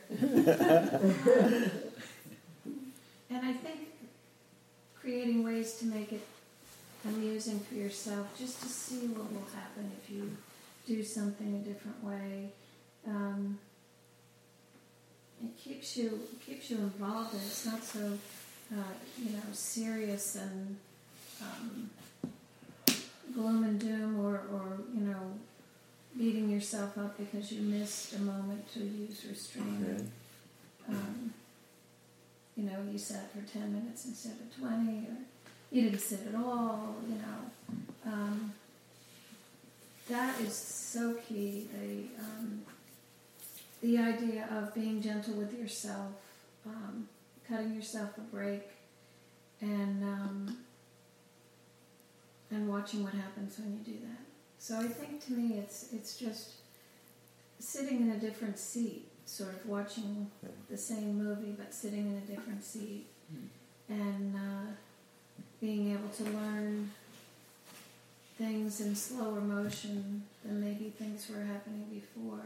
And I think creating ways to make it amusing for yourself, just to see what will happen if you do something a different way. It keeps you involved, and it's not so serious and gloom and doom, or beating yourself up because you missed a moment to use restraint. You sat for 10 minutes instead of 20, or you didn't sit at all. That is so key. The idea of being gentle with yourself, cutting yourself a break, and watching what happens when you do that. So I think to me it's just sitting in a different seat, sort of watching the same movie but sitting in a different seat, and being able to learn things in slower motion than maybe things were happening before.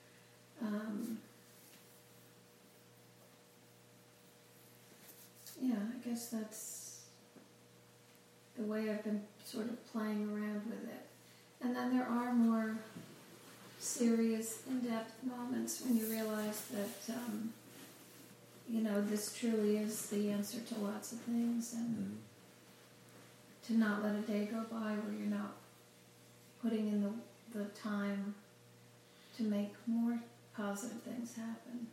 I guess that's the way I've been sort of playing around with it. And then there are more serious, in-depth moments when you realize that, this truly is the answer to lots of things, and to not let a day go by where you're not putting in the time to make more positive things happen.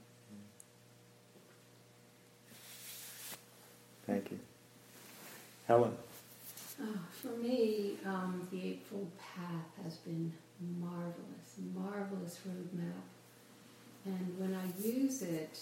Thank you. Helen? For me, the Eightfold Path has been marvelous roadmap. And when I use it,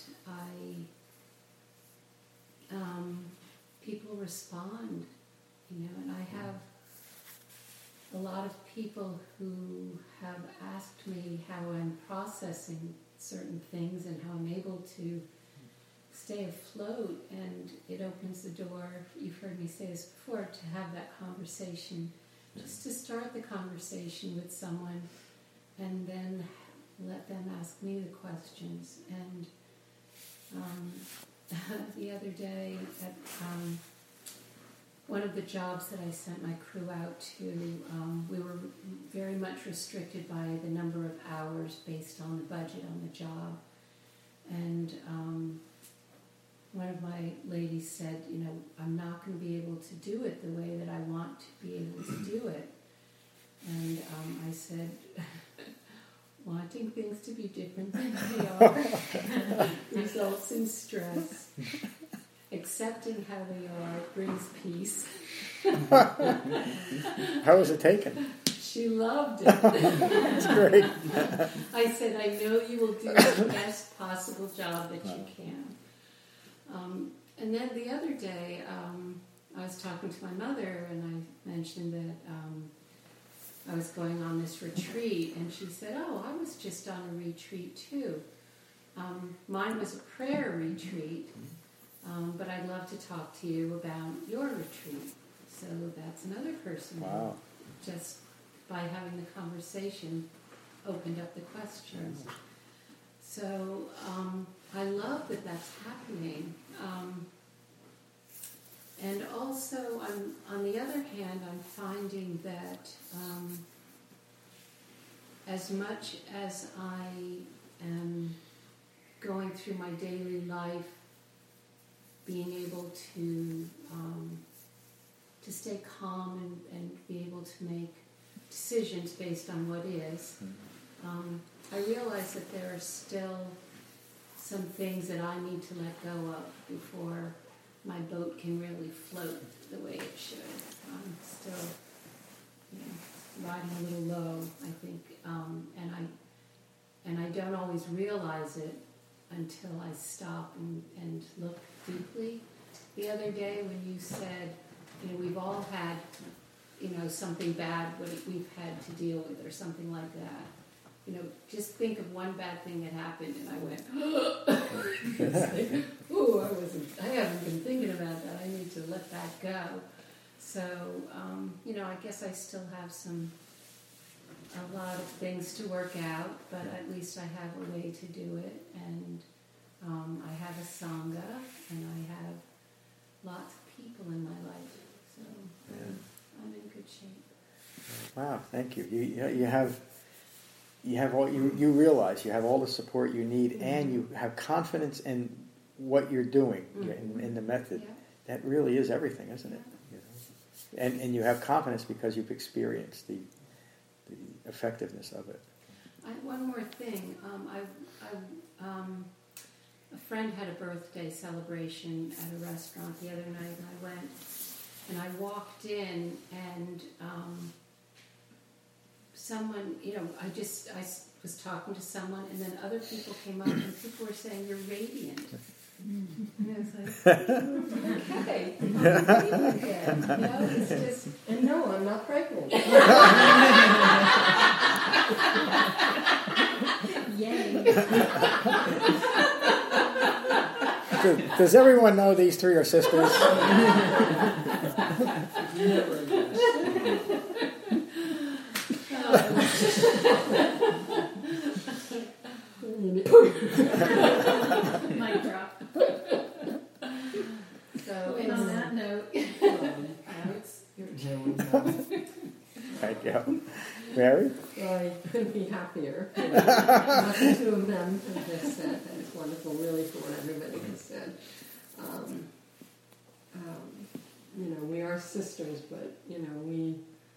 people respond, and I have a lot of people who have asked me how I'm processing certain things and how I'm able to stay afloat, and it opens the door, you've heard me say this before, to have that conversation, just to start the conversation with someone and then let them ask me the questions. And the other day at one of the jobs that I sent my crew out to, we were very much restricted by the number of hours based on the budget on the job. And one of my ladies said, I'm not going to be able to do it the way that I want to be able to do it. And I said, wanting things to be different than they are results in stress. Accepting how they are brings peace. How was it taken? She loved it. That's great. I said, I know you will do the best possible job that you can. And then the other day, I was talking to my mother, and I mentioned that I was going on this retreat, and she said, oh, I was just on a retreat too. Mine was a prayer retreat, but I'd love to talk to you about your retreat. So that's another person who, just by having the conversation, opened up the questions. So I love that that's happening. And also, on the other hand, I'm finding that as much as I am going through my daily life, being able to stay calm and be able to make decisions based on what is, I realize that there are still some things that I need to let go of before my boat can really float the way it should. I'm still riding a little low, I think, and I don't always realize it until I stop and look deeply. The other day when you said, we've all had, something bad we've had to deal with or something like that. Just think of one bad thing that happened, and I went, ooh, I haven't been thinking about that. I need to let that go. So, I guess I still have a lot of things to work out, but at least I have a way to do it, and I have a Sangha, and I have lots of people in my life, so I'm in good shape. Wow, thank you. You have all you realize you have all the support you need, and you have confidence in what you're doing in the method. Yeah. That really is everything, isn't it? And you have confidence because you've experienced the effectiveness of it. One more thing. A friend had a birthday celebration at a restaurant the other night, and I went, and I walked in, and someone, I was talking to someone, and then other people came up, and people were saying, "You're radiant." And I was like, okay, I'm radiant again. It's just, and no, I'm not pregnant. Yay. Does everyone know these three are sisters? Mic drop. So, and on that note, it's your turn. Thank you. Mary? Well, I couldn't be happier. What the two of them have just said. It's wonderful, really, for what everybody has said. We are sisters, but, we...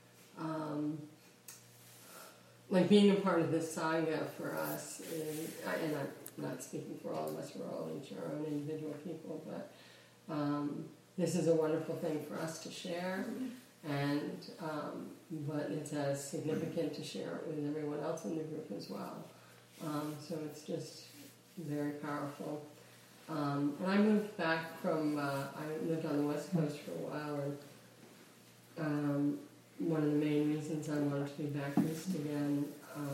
like being a part of this saga for us, and I'm not speaking for all of us, we're all each our own individual people, but this is a wonderful thing for us to share, and but it's as significant to share it with everyone else in the group as well. So it's just very powerful. And I moved back from, I lived on the West Coast for a while, and one of the main reasons I wanted to be back east again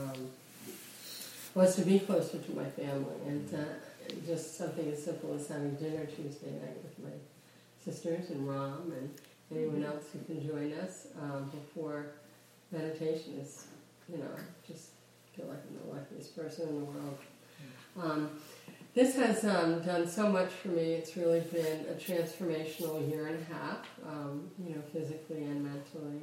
was to be closer to my family, and just something as simple as having dinner Tuesday night with my sisters and Ram and anyone else who can join us before meditation is, just feel like I'm the luckiest person in the world. This has done so much for me. It's really been a transformational year and a half, physically and mentally.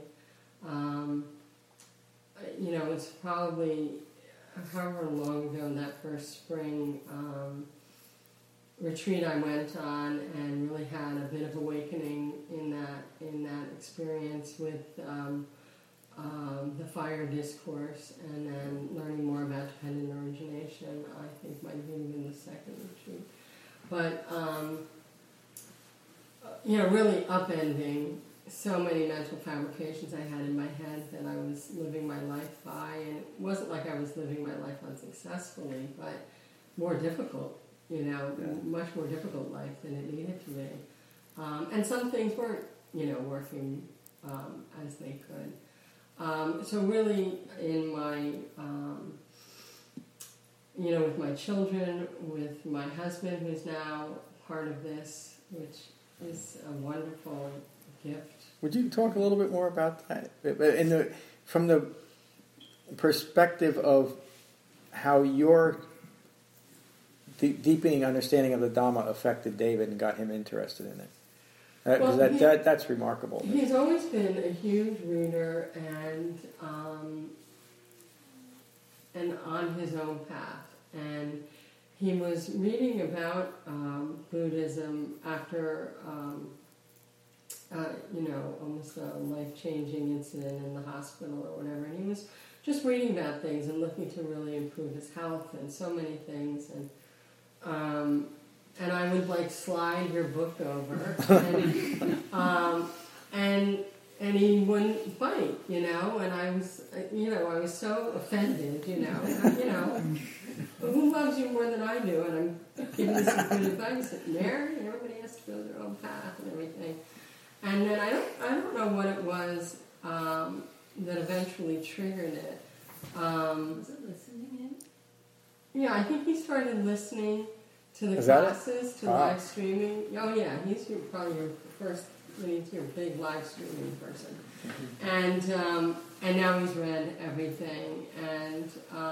It's probably however long ago that first spring retreat I went on, and really had a bit of awakening in that experience with the fire discourse, and then learning more about dependent origination. I think might have even been the second retreat, but really upending so many mental fabrications I had in my head that I was living my life by, and it wasn't like I was living my life unsuccessfully, but more difficult, much more difficult life than it needed to be. And some things weren't, working as they could. So really in my, with my children, with my husband, who's now part of this, which is a wonderful gift. Would you talk a little bit more about that? From the perspective of how your deepening understanding of the Dhamma affected David and got him interested in it. That's remarkable. He's always been a huge reader and on his own path. And he was reading about Buddhism after, almost a life-changing incident in the hospital or whatever. And he was just reading about things and looking to really improve his health and so many things. And I would slide your book over, and he wouldn't bite, and I was, I was so offended, who loves you more than I do? And I'm giving you some good advice. Mary, everybody has to go their own path and everything. And then I don't know what it was that eventually triggered it. Was it listening in? Yeah, I think he started listening to the classes, to live streaming. Oh yeah, he's probably your first, he's your big live streaming person. Mm-hmm. And now he's read everything, and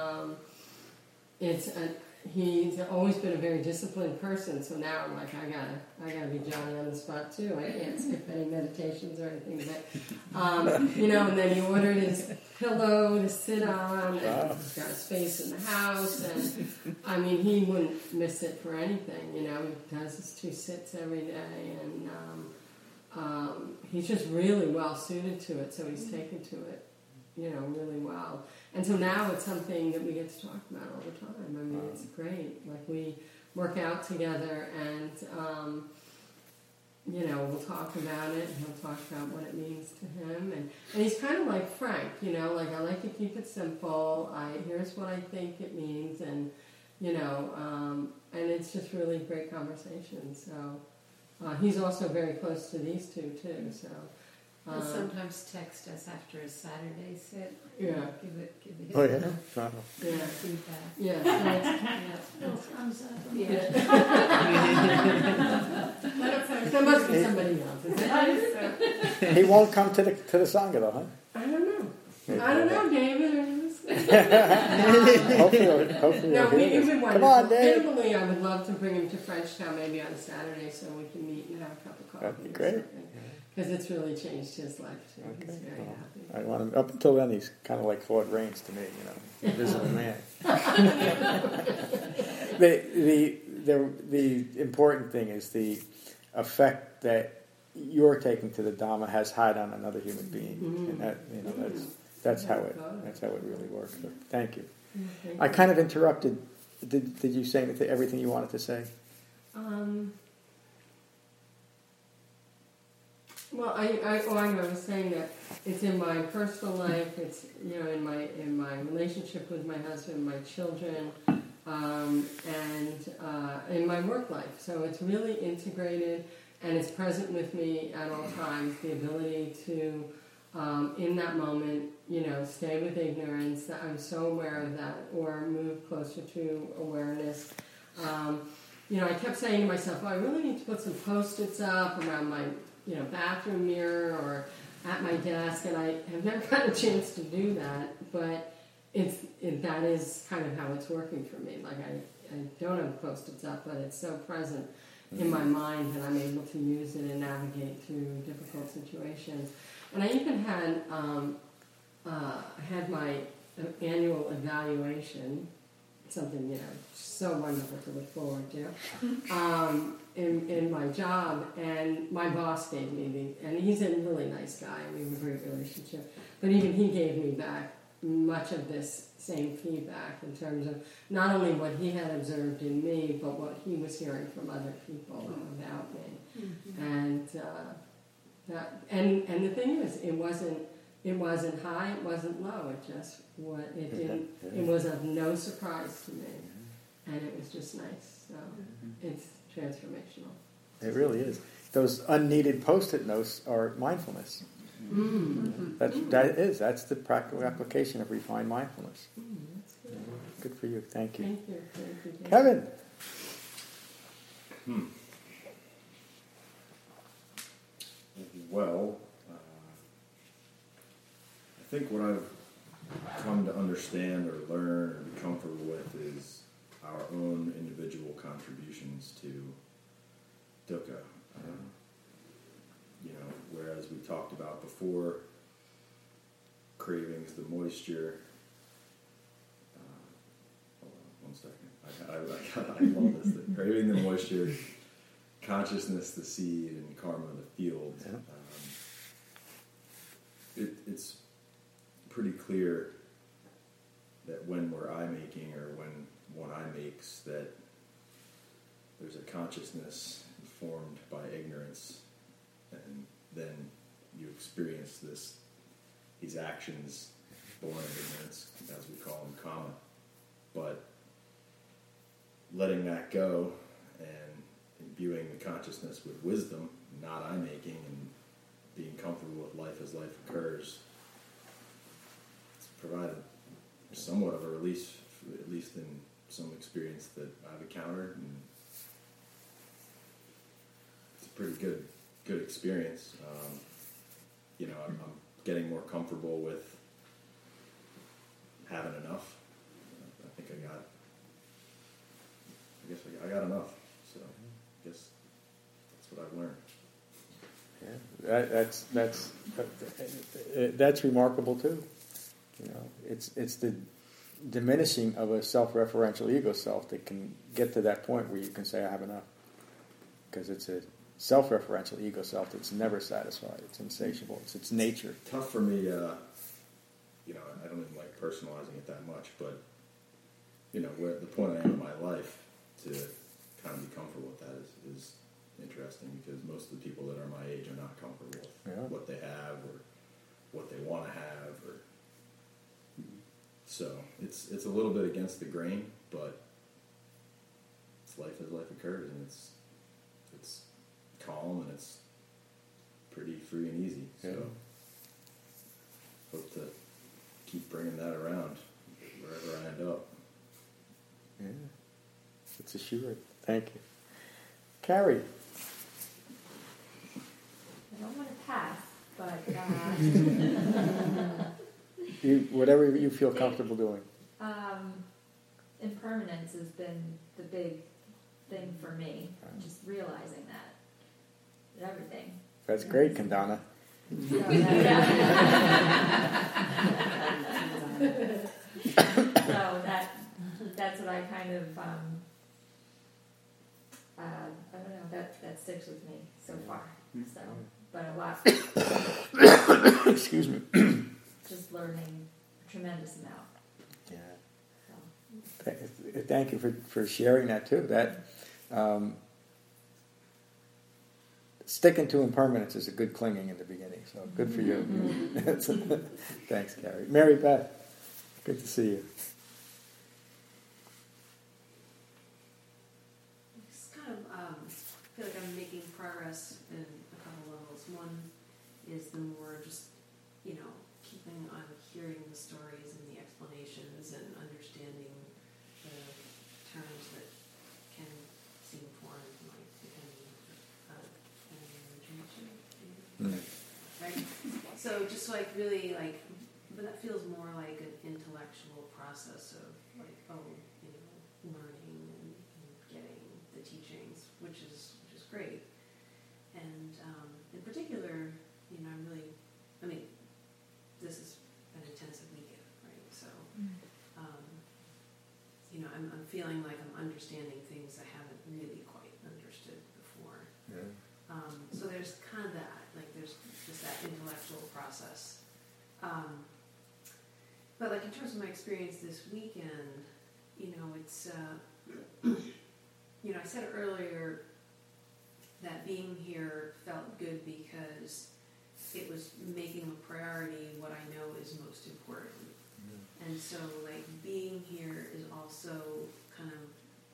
he's always been a very disciplined person. So now I'm like, I gotta be Johnny on the spot too. I can't skip any meditations or anything. But and then he ordered his pillow to sit on, and he's got a space in the house, and he wouldn't miss it for anything. He does his 2 sits every day, and he's just really well suited to it. So he's taken to it, really well. And so now it's something that we get to talk about all the time. It's great. We work out together, and we'll talk about it, and he'll talk about what it means to him. And he's kind of like Frank, I like to keep it simple. Here's what I think it means, and and it's just really great conversation. So he's also very close to these two too. So. He'll sometimes text us after a Saturday sit. Yeah. Give it his feedback. Yeah. Thumbs up. Yeah. There must be somebody else. He won't come to the Sangha though, huh? I don't know, David. Hopefully. No, it would be wonderful. Come on, Dave. Minimally, I would love to bring him to Frenchtown maybe on a Saturday so we can meet and have a cup of coffee. That'd be great. because it's really changed his life too. Okay. He's very happy. I want him, up until then, he's kind of like Claude Rains to me, invisible man. The important thing is the effect that you're taking to the Dhamma has had on another human being, and that that's how it really works. So, thank you. I kind of interrupted. Did you say everything you wanted to say? Well, I was saying that it's in my personal life. It's in my relationship with my husband, my children, and in my work life. So it's really integrated, and it's present with me at all times. The ability to, in that moment, stay with ignorance. That I'm so aware of that, or move closer to awareness. I kept saying to myself, "Oh, I really need to put some Post-its up around my bathroom mirror or at my desk," and I have never gotten a chance to do that, but that is kind of how it's working for me. Like I don't have Post-its up, but it's so present in my mind that I'm able to use it and navigate through difficult situations. And I even had my annual evaluation, something so wonderful to look forward to, in my job, and my boss gave me and he's a really nice guy, and we have a great relationship, but even he gave me back much of this same feedback in terms of not only what he had observed in me, but what he was hearing from other people about me. And and the thing is, it wasn't high, it wasn't low, it was of no surprise to me, and it was just nice. So it's transformational. It really is. Those unneeded Post-it notes are mindfulness. That's the practical application of refined mindfulness. That's good. Good for you. Thank you. Thank you. Kevin. Well, I think what I've come to understand or learn or be comfortable with is our own individual contributions to dukkha. Whereas we talked about before, cravings, the moisture. Hold on 1 second. I love this thing. Craving, the moisture, consciousness, the seed, and karma, the field. It's pretty clear that when we're eye-making, or when one eye makes, that there's a consciousness informed by ignorance, and then you experience these actions born of ignorance, as we call them, kama. But letting that go and imbuing the consciousness with wisdom, not eye-making, and being comfortable with life as life occurs, it's provided somewhat of a release, at least in some experience that I've encountered, and it's a pretty good experience. I'm getting more comfortable with having enough. I think I got enough. So I guess that's what I've learned. That's remarkable too. It's the diminishing of a self-referential ego self that can get to that point where you can say I have enough, because it's a self-referential ego self that's never satisfied. It's insatiable. It's its nature. Tough for me. I don't even like personalizing it that much, but where the point I am in my life to kind of be comfortable with that is interesting, because most of the people that are my age are not comfortable with what they have or what they want to have, or so it's a little bit against the grain, but it's life as life occurs, and it's calm, and it's pretty free and easy. So hope to keep bringing that around wherever I end up. Yeah, it's assured. Thank you, Carrie. I don't want to pass, but whatever you feel comfortable doing. Impermanence has been the big thing for me. Just realizing that everything That's great, Kandana. So that's what I kind of I don't know, that sticks with me so far. So, but a lot. Excuse me. Just learning a tremendous amount. Yeah. Thank you for sharing that too. That sticking to impermanence is a good clinging in the beginning. So good for you. Thanks, Carrie. Mary Beth, good to see you. Just kind of feel like I'm making progress in a couple levels. One is the more just, keeping on hearing the stories and the explanations and understanding the terms that can seem foreign, like depending on the right? So just really but that feels more like an intellectual process of learning and getting the teachings, which is great. And in particular, this is an intensive weekend, right? So, I'm feeling like I'm understanding things I haven't really quite understood before. Yeah. So there's kind of that, there's just that intellectual process. But in terms of my experience this weekend, it's, I said earlier that being here felt good because it was making a priority what I know is most important. Mm-hmm. And so, being here is also kind of,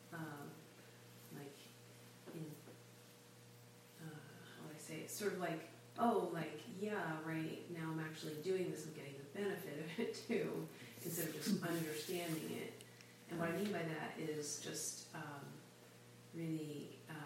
how would I say it? Sort of now I'm actually doing this and getting the benefit of it too, instead of just understanding it. And what I mean by that is just really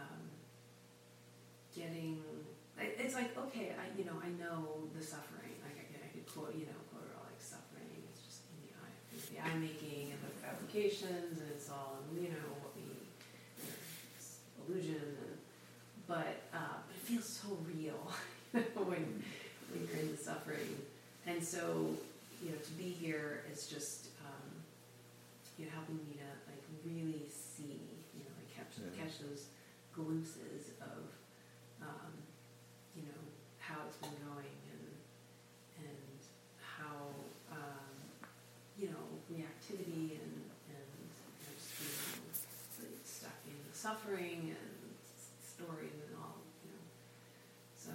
getting. It's okay. I know the suffering. I could quote all suffering. It's just in the eye, the eye making and the fabrications, and it's all what we it's illusion. But it feels so real when you're in the suffering. And so to be here is just helping me to really see catch those glimpses of how it's been going and how reactivity and just being stuck in the suffering and stories and all so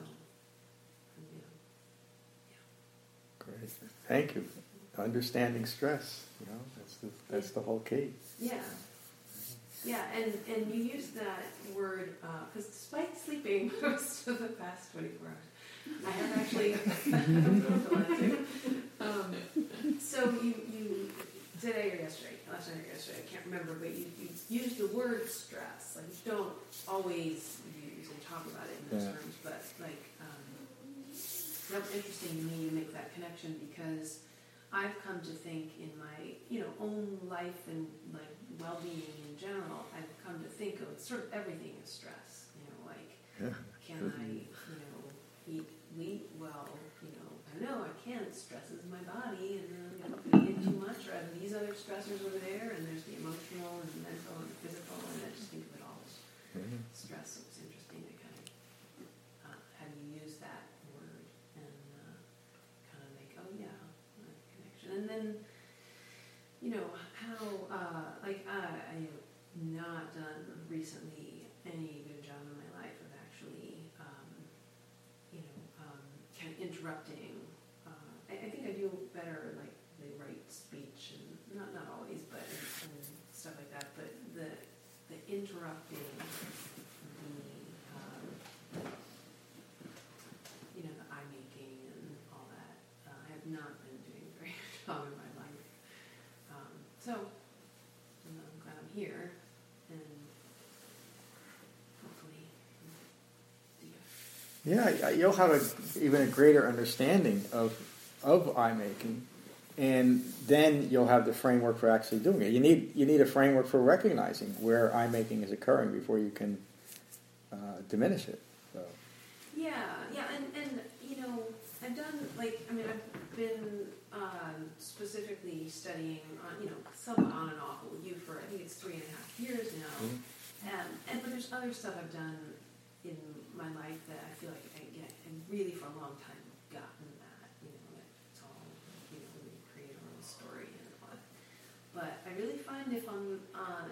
Great, thank you. Understanding stress, that's the whole key. Yeah, and you use that word because despite sleeping most of the past 24 hours, I have actually so you today or yesterday, last night or yesterday, I can't remember, but you used the word stress. You don't always use and talk about it in those terms, but that was interesting to me to make that connection because I've come to think in my own life and well-being in general, I've come to think of sort of everything as stress. Can I eat well? I know I can. It stresses my body, and then if I eat too much, or I have these other stressors over there, and there's the emotional and mental and physical, and I just think of it all as stress. So it's interesting to kind of have you use that word and kind of make connection, and then how I have not done recently any good job in my life of actually kind of interrupting. I think I do better the right speech and not always, but and stuff like that. But the interrupting the eye making and all that I have not been doing a very good job in my life. So I'm glad I'm here and hopefully Yeah, you'll have even a greater understanding of eye making, and then you'll have the framework for actually doing it. You need a framework for recognizing where eye making is occurring before you can diminish it. So. Yeah. I've been specifically studying, some on and off with you for, I think it's 3.5 years now. But there's other stuff I've done in my life that I feel like and really for a long time gotten that, it's all, we create our own story and all that. But I really find if I'm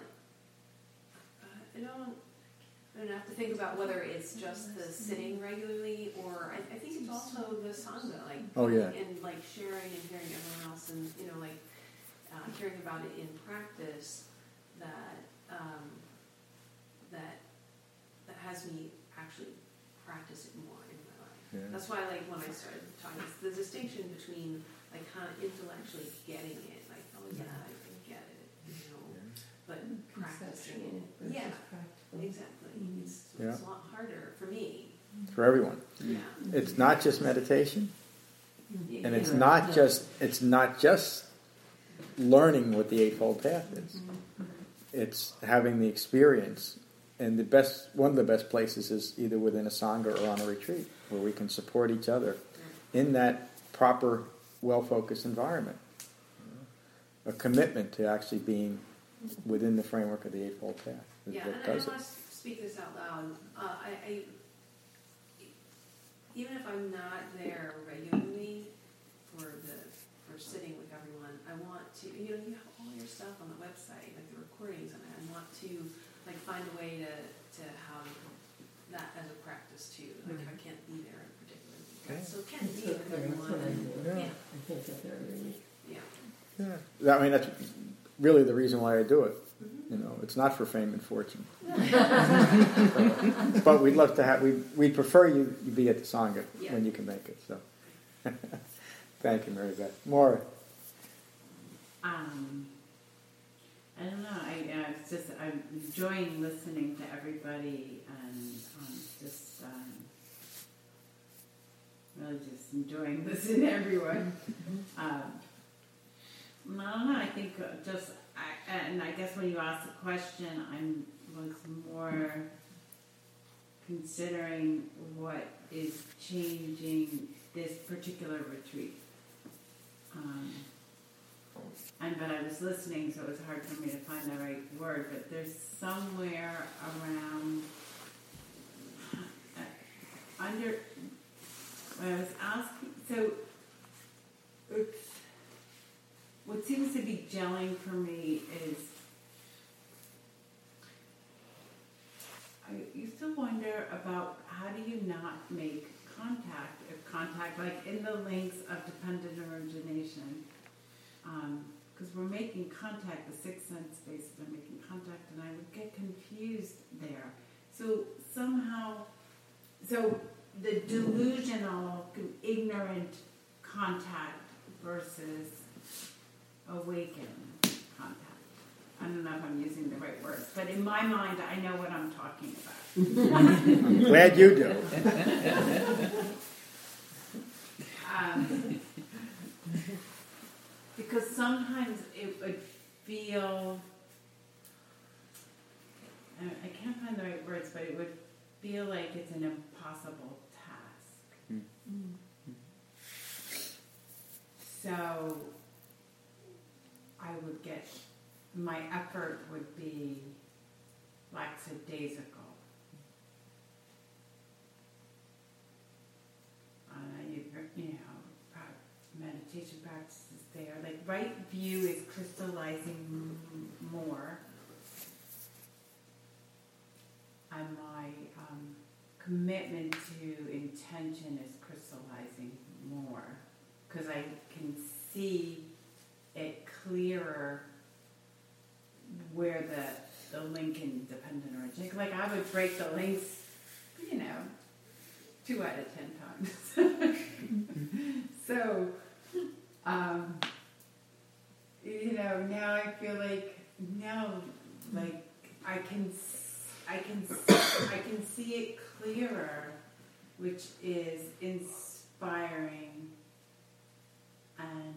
I don't have to think about whether it's just the sitting regularly, or I think it's also the sangha, and like sharing and hearing everyone else, and hearing about it in practice that has me actually practice it more in my life. Yeah. That's why, when I started talking, it's the distinction between kind of intellectually getting it, I can get it, but practicing it. Yeah, exactly. It's a lot harder for me. For everyone. Yeah. It's not just meditation, and it's not just learning what the Eightfold Path is. It's having the experience, and one of the best places is either within a sangha or on a retreat, where we can support each other in that proper, well-focused environment. A commitment to actually being within the framework of the Eightfold Path. And I want to speak this out loud. I even if I'm not there regularly for sitting with everyone, I want to. You have all your stuff on the website, like the recordings, and I want to find a way to have that as a practice too. I can't be there in particular, but still can be with everyone. I think that they're unique. Yeah. That's really the reason why I do it. It's not for fame and fortune. But we'd love to have. We prefer you be at the sangha when you can make it. So, thank you, Mary Beth. Maura. I don't know. I'm enjoying listening to everybody, and really just enjoying listening to everyone. I don't know. I think and I guess when you ask the question, I was more considering what is changing this particular retreat. But I was listening, so it was hard for me to find the right word. But there's somewhere around when I was asking. So what seems to be gelling for me is I used to wonder about how do you not make contact, like in the links of dependent origination, because we're making contact, the sixth sense bases are making contact, and I would get confused there. So the delusional, ignorant contact versus awakened contact. I don't know if I'm using the right words, but in my mind, I know what I'm talking about. I'm glad you do. Because sometimes it would feel, I can't find the right words, but it would feel like it's an impossible task. So I would my effort would be lackadaisical. Meditation practices there. Right view is crystallizing more. And my commitment to intention is crystallizing more. Because I can see it clearer where the link in dependent origin. I would break the links, 2 out of 10 times. So, now I feel I can see it clearer, which is inspiring, and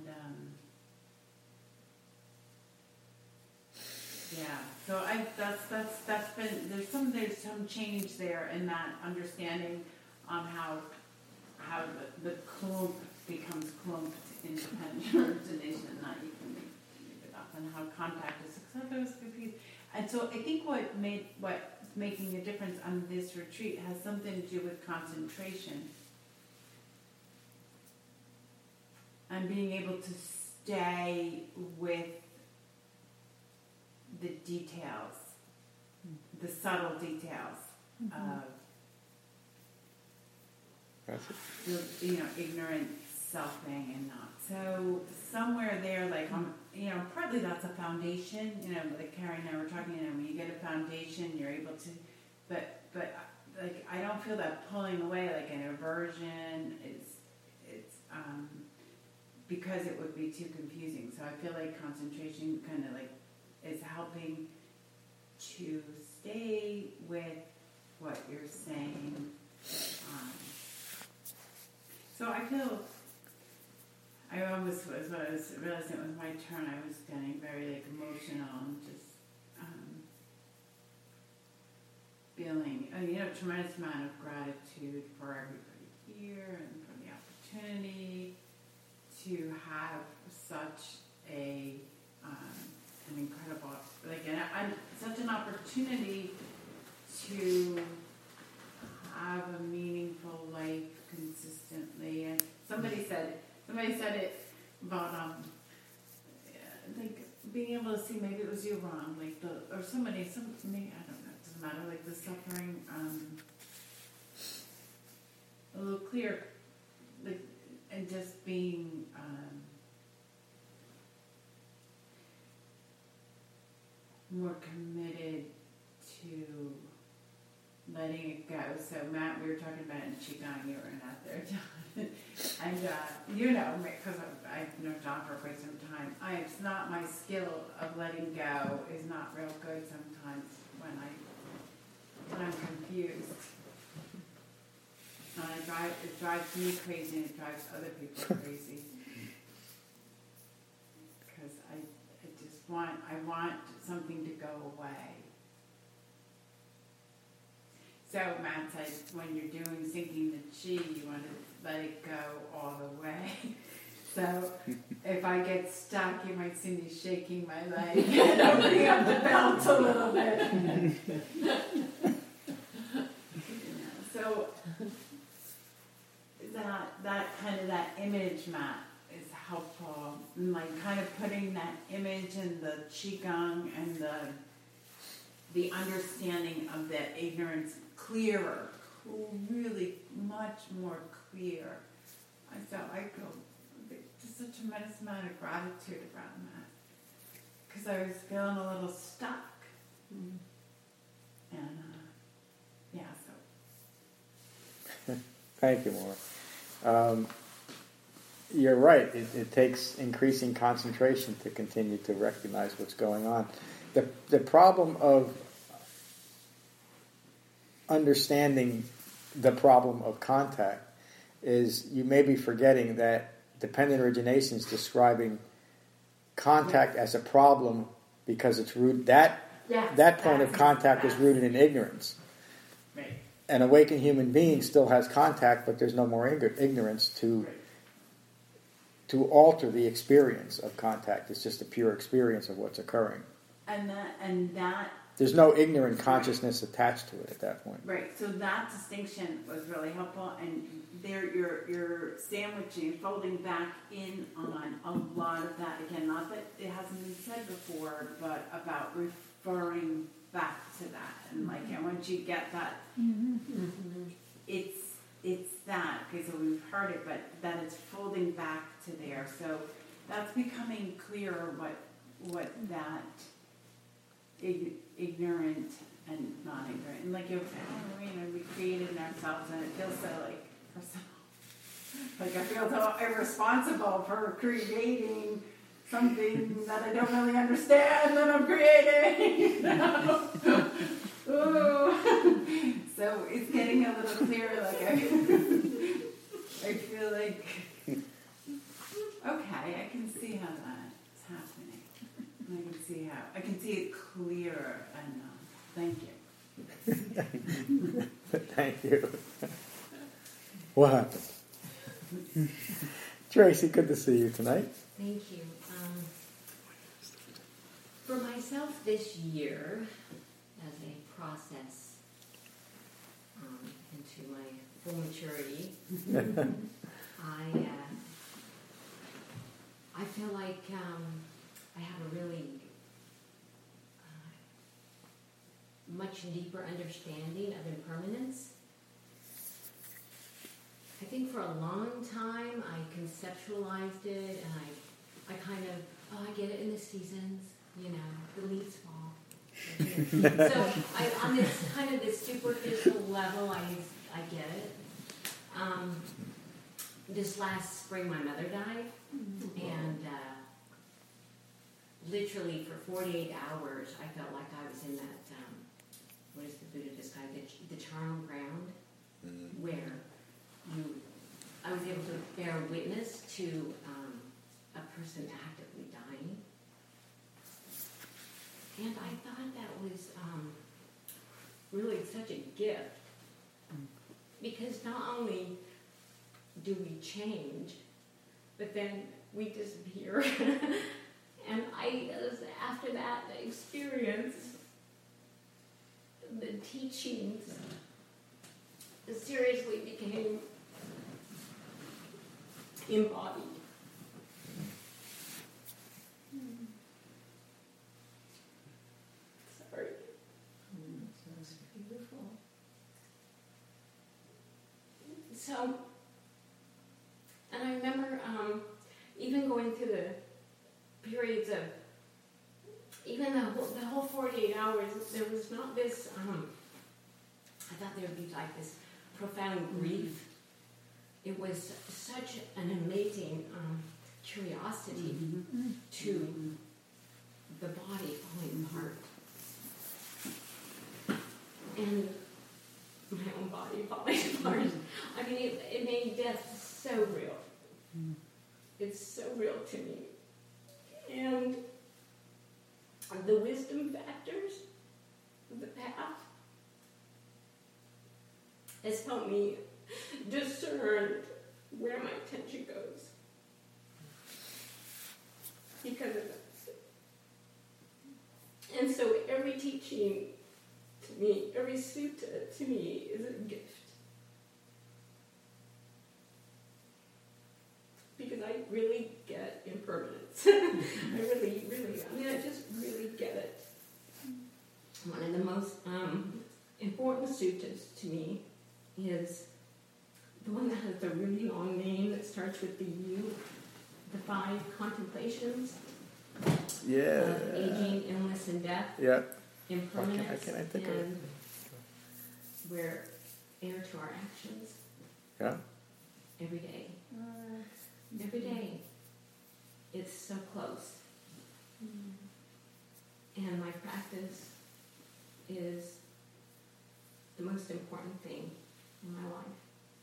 so that's been there's some change there in that understanding on how the becomes clumped in dependent origination, and not you can leave it up, and how contact is. Because I was confused, and so I think what's making a difference on this retreat has something to do with concentration and being able to stay with the details, the subtle details of the, ignorant selfing and not. So somewhere there, like, partly that's a foundation, like Carrie and I were talking, when you get a foundation, you're able to, but like, I don't feel that pulling away, like an aversion it's because it would be too confusing. So I feel like concentration kind of like is helping to stay with what you're saying. So I feel, I almost was, when I was realizing it was my turn, I was getting very like emotional and just feeling a tremendous amount of gratitude for everybody here and for the opportunity to have such an incredible, such an opportunity to have a meaningful life consistently. And somebody said it about like being able to see, maybe it was you, Ron, like or somebody, maybe, I don't know, it doesn't matter, like the suffering a little clear, like, and just being more committed to letting it go. So Matt, we were talking about it in Qigong, you were not there, John. And because I've known John for quite some time, it's not my skill of letting go is not real good sometimes when I'm confused. And it drives me crazy and it drives other people crazy. Because I want something to go away. So Matt said, when you're doing sinking the chi, you want to let it go all the way. So if I get stuck, you might see me shaking my leg and opening up the belt a little bit. So that image, Matt, is helpful. Like kind of putting that image in the Qigong and the understanding of that ignorance clearer, really much more clear. I feel just a tremendous amount of gratitude around that because I was feeling a little stuck. And so. Thank you, Maura. You're right. It takes increasing concentration to continue to recognize what's going on. The problem of understanding the problem of contact is you may be forgetting that dependent origination is describing contact as a problem because it's rooted that point of contact is rooted in ignorance. Right. An awakened human being still has contact, but there's no more ignorance to alter the experience of contact. It's just a pure experience of what's occurring. And that there's no ignorant consciousness attached to it at that point. Right. So that distinction was really helpful, and there you're sandwiching, folding back in on a lot of that. Again, not that it hasn't been said before, but about referring back to that, and and once you get that, it's that. Okay, so we've heard it, but that it's folding back to there. So that's becoming clearer what that ignorant and non-ignorant, and we created in ourselves, and it feels so personal. Like I feel so irresponsible for creating something that I don't really understand that I'm creating. Ooh. So it's getting a little clearer. I feel like okay, I can see how that's happening. I can see it clearer, and thank you. Thank you. What happened? Tracy, good to see you tonight. Thank you. For myself this year, as a process into my full maturity, I feel like I have a really much deeper understanding of impermanence. I think for a long time I conceptualized it, and I kind of, I get it in the seasons, the leaves fall. So on this kind of this superficial level, I get it. This last spring my mother died, and literally for 48 hours I felt like I was in that, what is the Buddha described, the charnel ground, where I was able to bear witness to a person actively dying. And I thought that was really such a gift, because not only do we change, but then we disappear. And after that experience, the teachings seriously became embodied. Sorry. That's beautiful. So, and I remember even going through the periods of, even the whole 48 hours, there was not this, I thought there would be like this profound grief. It was such an amazing curiosity to the body falling apart. And my own body falling apart. I mean, it made death so real. It's so real to me. And the wisdom factors of the path has helped me discern where my attention goes because of that. And so every teaching to me, every sutta to me is a gift. Because I really get impermanence. I just really get it. One of the most important suttas to me is the one that has the really long name that starts with the U, the 5 contemplations. Yeah. Of aging, illness, and death. Yeah. Impermanence. I think of it. We're heir to our actions. Yeah. Every day. Every day. It's so close. And my practice is the most important thing in my life.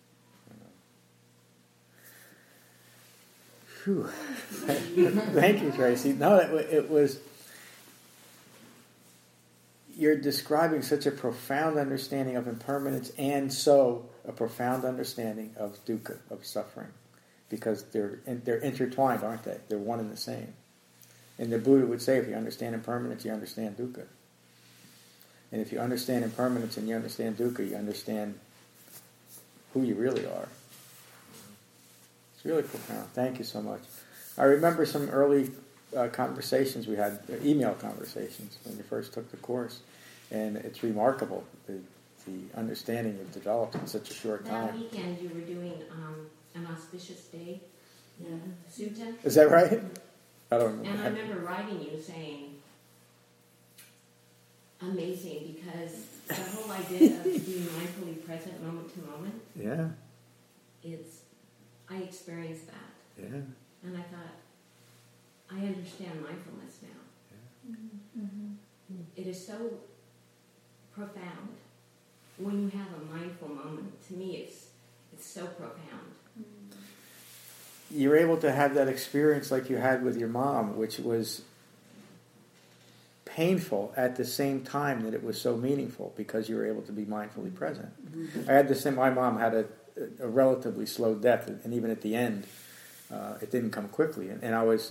Whew. Thank you, Tracy. No, it was. You're describing such a profound understanding of impermanence, and so a profound understanding of dukkha, of suffering, because they're intertwined, aren't they? They're one and the same. And the Buddha would say, if you understand impermanence, you understand dukkha. And if you understand impermanence and you understand dukkha, you understand who you really are. It's really profound. Thank you so much. I remember some early conversations we had, email conversations, when you first took the course. And it's remarkable, the understanding you've developed in such a short time. That weekend you were doing an auspicious day sutta. Is that right? I don't remember. And I remember writing you saying, amazing, because the whole idea of being mindfully present moment to moment, I experienced that. Yeah. And I thought, I understand mindfulness now. Mm-hmm. Mm-hmm. It is so profound. When you have a mindful moment, to me it's so profound. You're able to have that experience like you had with your mom, which was painful at the same time that it was so meaningful, because you were able to be mindfully present. I had the same. My mom had a relatively slow death, and even at the end, It didn't come quickly, and I was.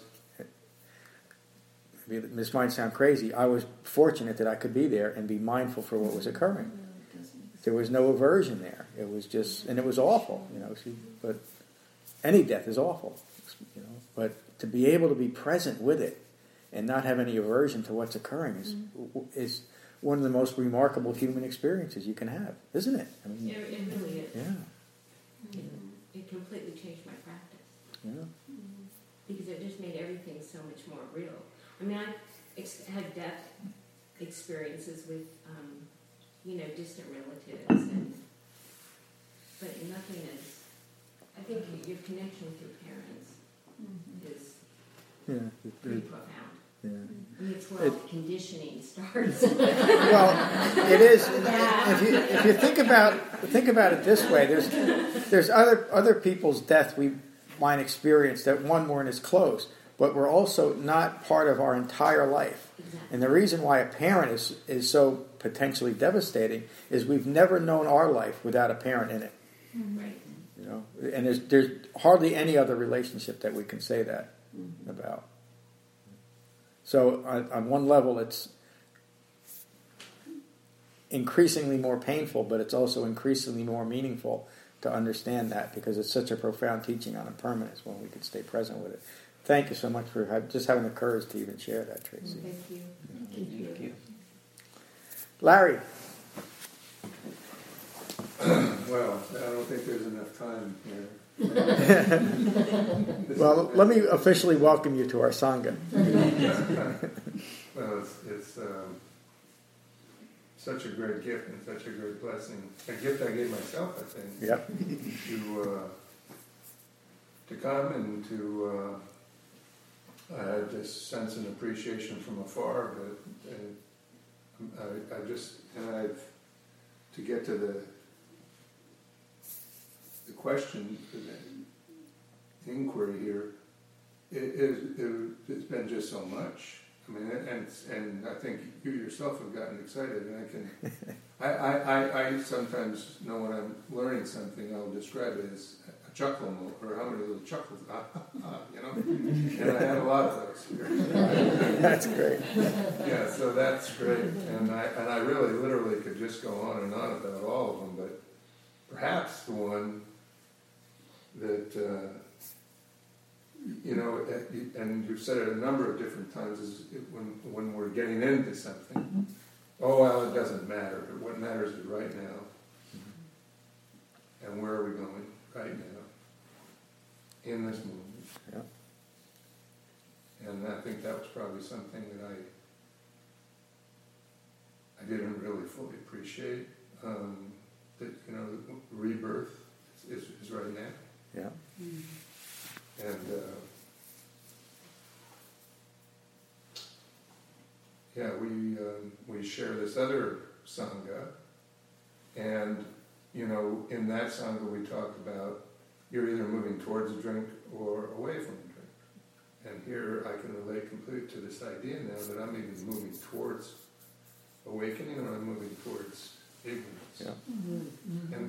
This might sound crazy. I was fortunate that I could be there and be mindful for what was occurring. There was no aversion there. It was just, and it was awful, but any death is awful, But to be able to be present with it and not have any aversion to what's occurring is one of the most remarkable human experiences you can have, isn't it? I mean, it really is. Yeah. It completely changed my practice. Yeah. Because it just made everything so much more real. I mean, I've had death experiences with, distant relatives, but nothing is. I think your connection with your parents is pretty profound. Yeah. I mean, it's where all the conditioning starts. Well, it is. If you think about it this way, there's other people's death we might experience that one weren't as close, but we're also not part of our entire life. Exactly. And the reason why a parent is so potentially devastating is we've never known our life without a parent in it. Right. And there's hardly any other relationship that we can say that about. So on one level, it's increasingly more painful, but it's also increasingly more meaningful to understand that because it's such a profound teaching on impermanence when we can stay present with it. Thank you so much for just having the courage to even share that, Tracy. Thank you. Thank you. Larry. Well, I don't think there's enough time here. Well, let me officially welcome you to our Sangha. Well, it's such a great gift and such a great blessing. A gift I gave myself, I think. Yep. To come and to I had this sense and appreciation from afar, but to get to the question, the inquiry here, it's been just so much. I mean, and I think you yourself have gotten excited, and I sometimes know when I'm learning something, I'll describe it as a chuckle, or how many little chuckles, and I have a lot of those here. That's great. Yeah, so that's great, and I really literally could just go on and on about all of them, but perhaps the one that and you've said it a number of different times, is when we're getting into something. Oh, well, it doesn't matter. What matters is right now. And where are we going right now? In this moment. Yeah. And I think that was probably something that I didn't really fully appreciate. That, rebirth is right now. Yeah. And we share this other Sangha, and in that Sangha we talk about you're either moving towards a drink or away from a drink. And here I can relate completely to this idea now that I'm even moving towards awakening, or I'm moving towards ignorance. Yeah. And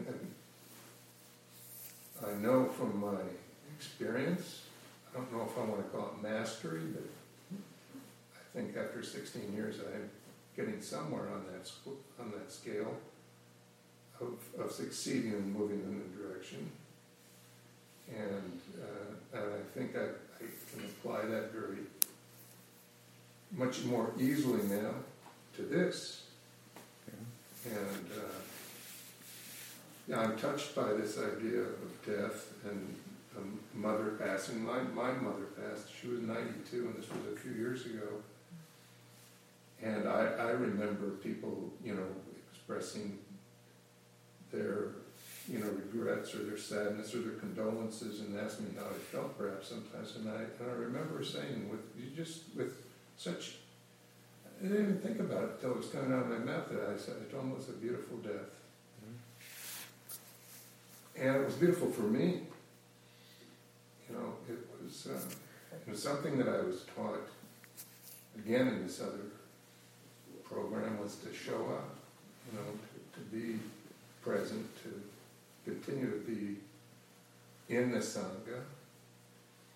I know from my experience, I don't know if I want to call it mastery, but I think after 16 years I'm getting somewhere on that scale of succeeding in moving in the direction. And I think I can apply that very much more easily now to this. And I'm touched by this idea of death and a mother passing. My mother passed. She was 92, and this was a few years ago. And I remember people, expressing their, regrets or their sadness or their condolences, and asking me how I felt perhaps sometimes. And I remember saying with such, I didn't even think about it until it was coming out of my mouth, that I said it almost a beautiful death. And it was beautiful for me. It was something that I was taught, again in this other program, was to show up, to be present, to continue to be in the Sangha,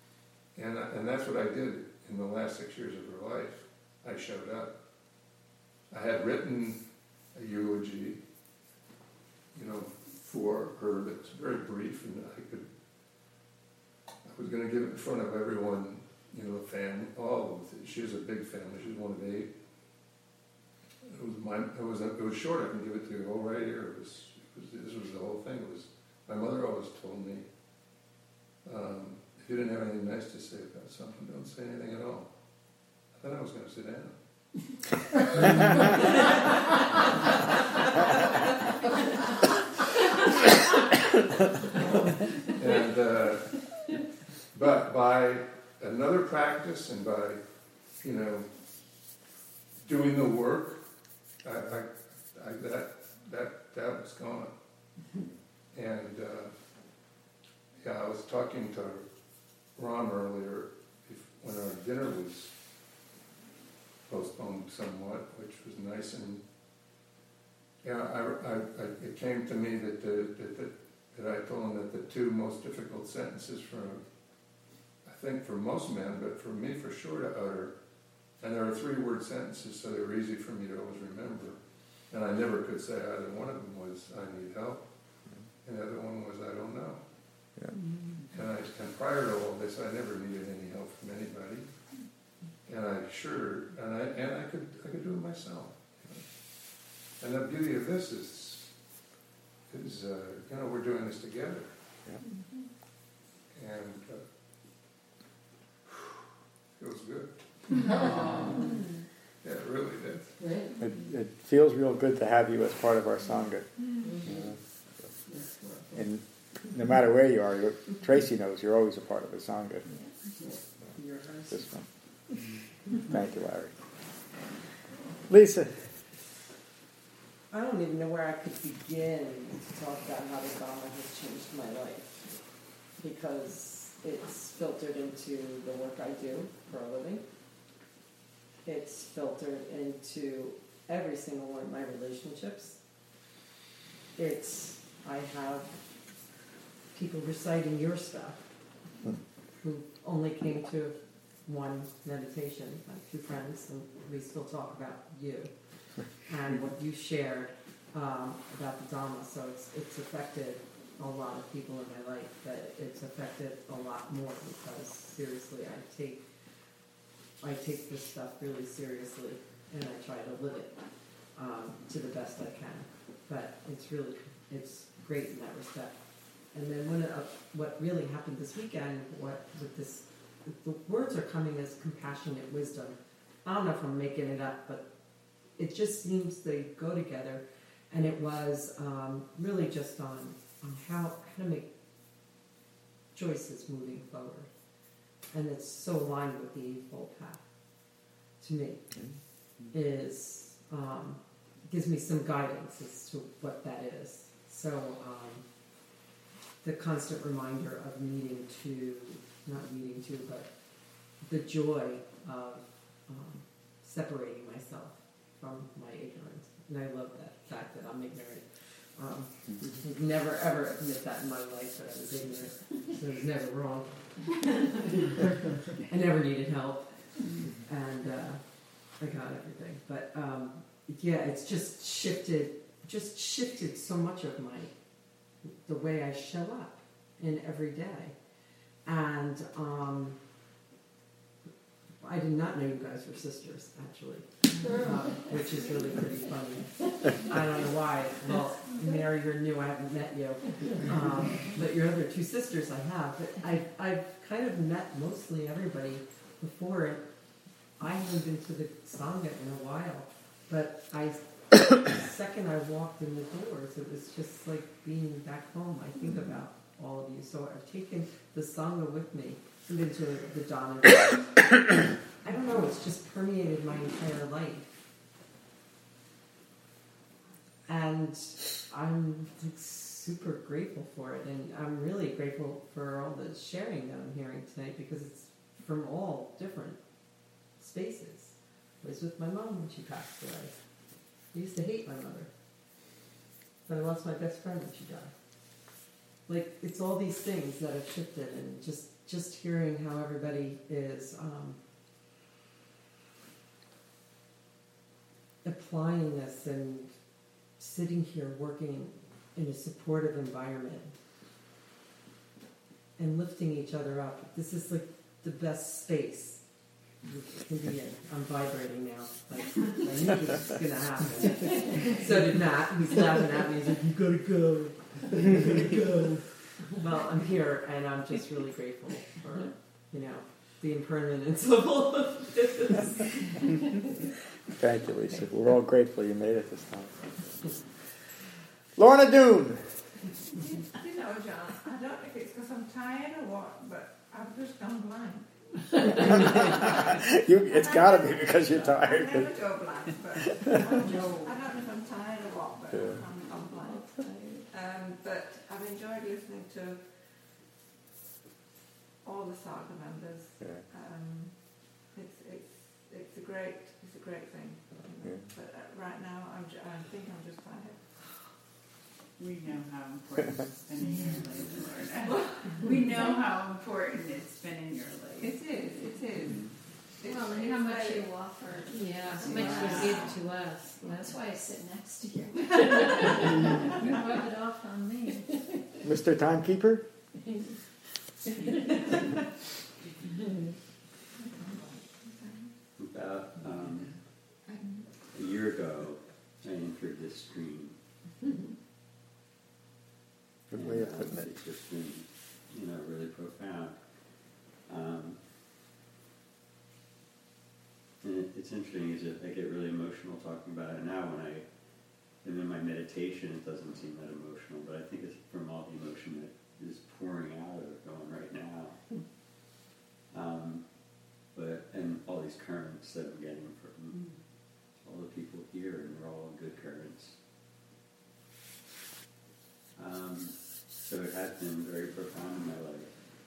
And that's what I did in the last 6 years of her life. I showed up. I had written a eulogy, for her that's very brief, and I was going to give it in front of everyone, family. She was a big family. She was one of 8. It was short. I can give it to you all right here. This was the whole thing. My mother always told me, if you didn't have anything nice to say about something, don't say anything at all. I thought I was going to sit down. But by another practice and by, doing the work, that was gone. And I was talking to Ron earlier when our dinner was postponed somewhat, which was nice, and it came to me that I told him that the 2 most difficult sentences I think for most men, but for me for sure to utter, and there are 3-word sentences, so they were easy for me to always remember, and I never could say either one of them was I need help, and the other one was I don't know. Yeah. And prior to all this, I never needed any help from anybody, and I could do it myself. And the beauty of this is we're doing this together. Yeah. And feels good. Yeah, it really did. It feels real good to have you as part of our Sangha. And no matter where you are, Tracy knows you're always a part of the Sangha. This one. Thank you, Larry. Lisa. I don't even know where I could begin to talk about how the Dhamma has changed my life, because it's filtered into the work I do for a living. It's filtered into every single one of my relationships. I have people reciting your stuff who only came to one meditation, like 2 friends, and we still talk about you and what you shared about the Dhamma. So it's affected a lot of people in my life, but it's affected a lot more because seriously, I take this stuff really seriously, and I try to live it to the best I can. But it's great in that respect. And then what really happened this weekend, the words are coming as compassionate wisdom. I don't know if I'm making it up, but it just seems they go together. And it was really just on how to make choices moving forward. And it's so aligned with the Eightfold Path, to me, gives me some guidance as to what that is. So the constant reminder of but the joy of separating myself from my ignorance. And I love that fact that I'm ignorant. Never ever admit that in my life that I was ignorant. So I was never wrong. I never needed help. And I got everything. But it's just shifted so much of the way I show up in every day. And I did not know you guys were sisters, actually, which is really pretty funny. I don't know why. Well, Mary, you're new. I haven't met you. But your other 2 sisters I have. But I've kind of met mostly everybody before. I haven't been to the Sangha in a while. But the second I walked in the doors, it was just like being back home. I think about all of you. So I've taken the Sangha with me. I've been to the Dhamma. I don't know, it's just permeated my entire life. And I'm super grateful for it. And I'm really grateful for all the sharing that I'm hearing tonight, because it's from all different spaces. I was with my mom when she passed away. I used to hate my mother. But I lost my best friend when she died. like it's all these things that have shifted, and just hearing how everybody is applying this and sitting here working in a supportive environment and lifting each other up. This is like the best space you can be in. I'm vibrating now. Like, I knew this was going to happen. So did Matt. He's laughing at me. He's like, you gotta go. You gotta go. Well, I'm here, and I'm just really grateful for, the impermanence of all of this. Thank you, Lisa. We're all grateful you made it this time. Lorna Doone. You know, John, I don't know if it's because I'm tired or what, but I've just gone blind. It's got to be because you're tired. I never go blind, but I don't know if I'm tired or what, but I'm gone blind. But I've enjoyed listening to all the saga members. It's a great thing. But right now, I think I'm just tired. We know how important it's been in your life, Lorna. We know how important it's been in your life. It is. Well, and how much you offer. Yeah, how much you give to us. That's why I sit next to you. You rub it off on me. Mr. Timekeeper? About a year ago, I entered this stream. Good way of putting it. It's just been, really profound. And it's interesting, is I get really emotional talking about it now. When I am in my meditation, it doesn't seem that emotional, but I think it's from all the emotion that is pouring out or going right now. And all these currents that I'm getting from all the people here, and they're all good currents. So it has been very profound in my life,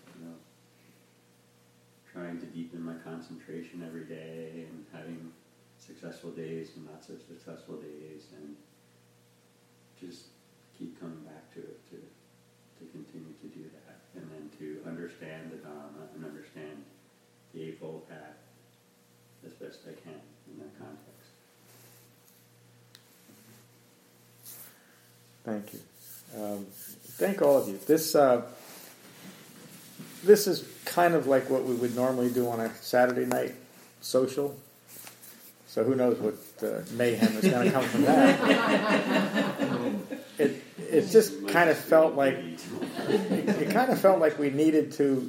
trying to deepen my concentration every day and having successful days and not so successful days, and just keep coming back to it to continue to do that, and then to understand the Dharma and understand the Eightfold Path as best I can in that context. Thank you. Thank all of you. This is kind of like what we would normally do on a Saturday night social. So who knows what mayhem is going to come from that. It just kind of felt like we needed to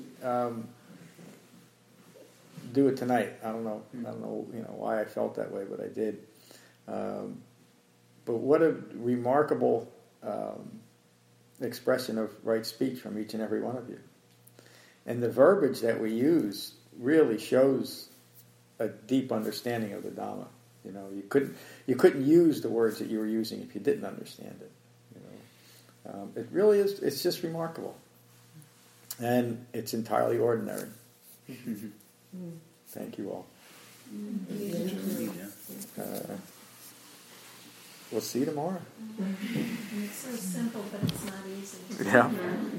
do it tonight. I don't know why I felt that way, but I did. But what a remarkable expression of right speech from each and every one of you. And the verbiage that we use really shows a deep understanding of the Dhamma. You couldn't use the words that you were using if you didn't understand it. It really is. It's just remarkable, and it's entirely ordinary. Thank you all. We'll see you tomorrow. And it's so simple, but it's not easy. Yeah.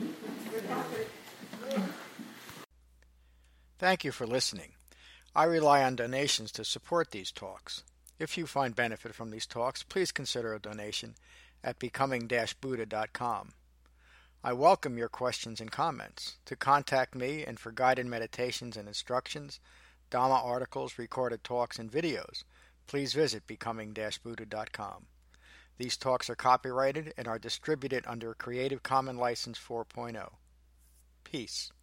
Thank you for listening. I rely on donations to support these talks. If you find benefit from these talks, please consider a donation at becoming-buddha.com. I welcome your questions and comments. To contact me and for guided meditations and instructions, Dhamma articles, recorded talks, and videos, please visit becoming-buddha.com. These talks are copyrighted and are distributed under Creative Commons License 4.0. Peace.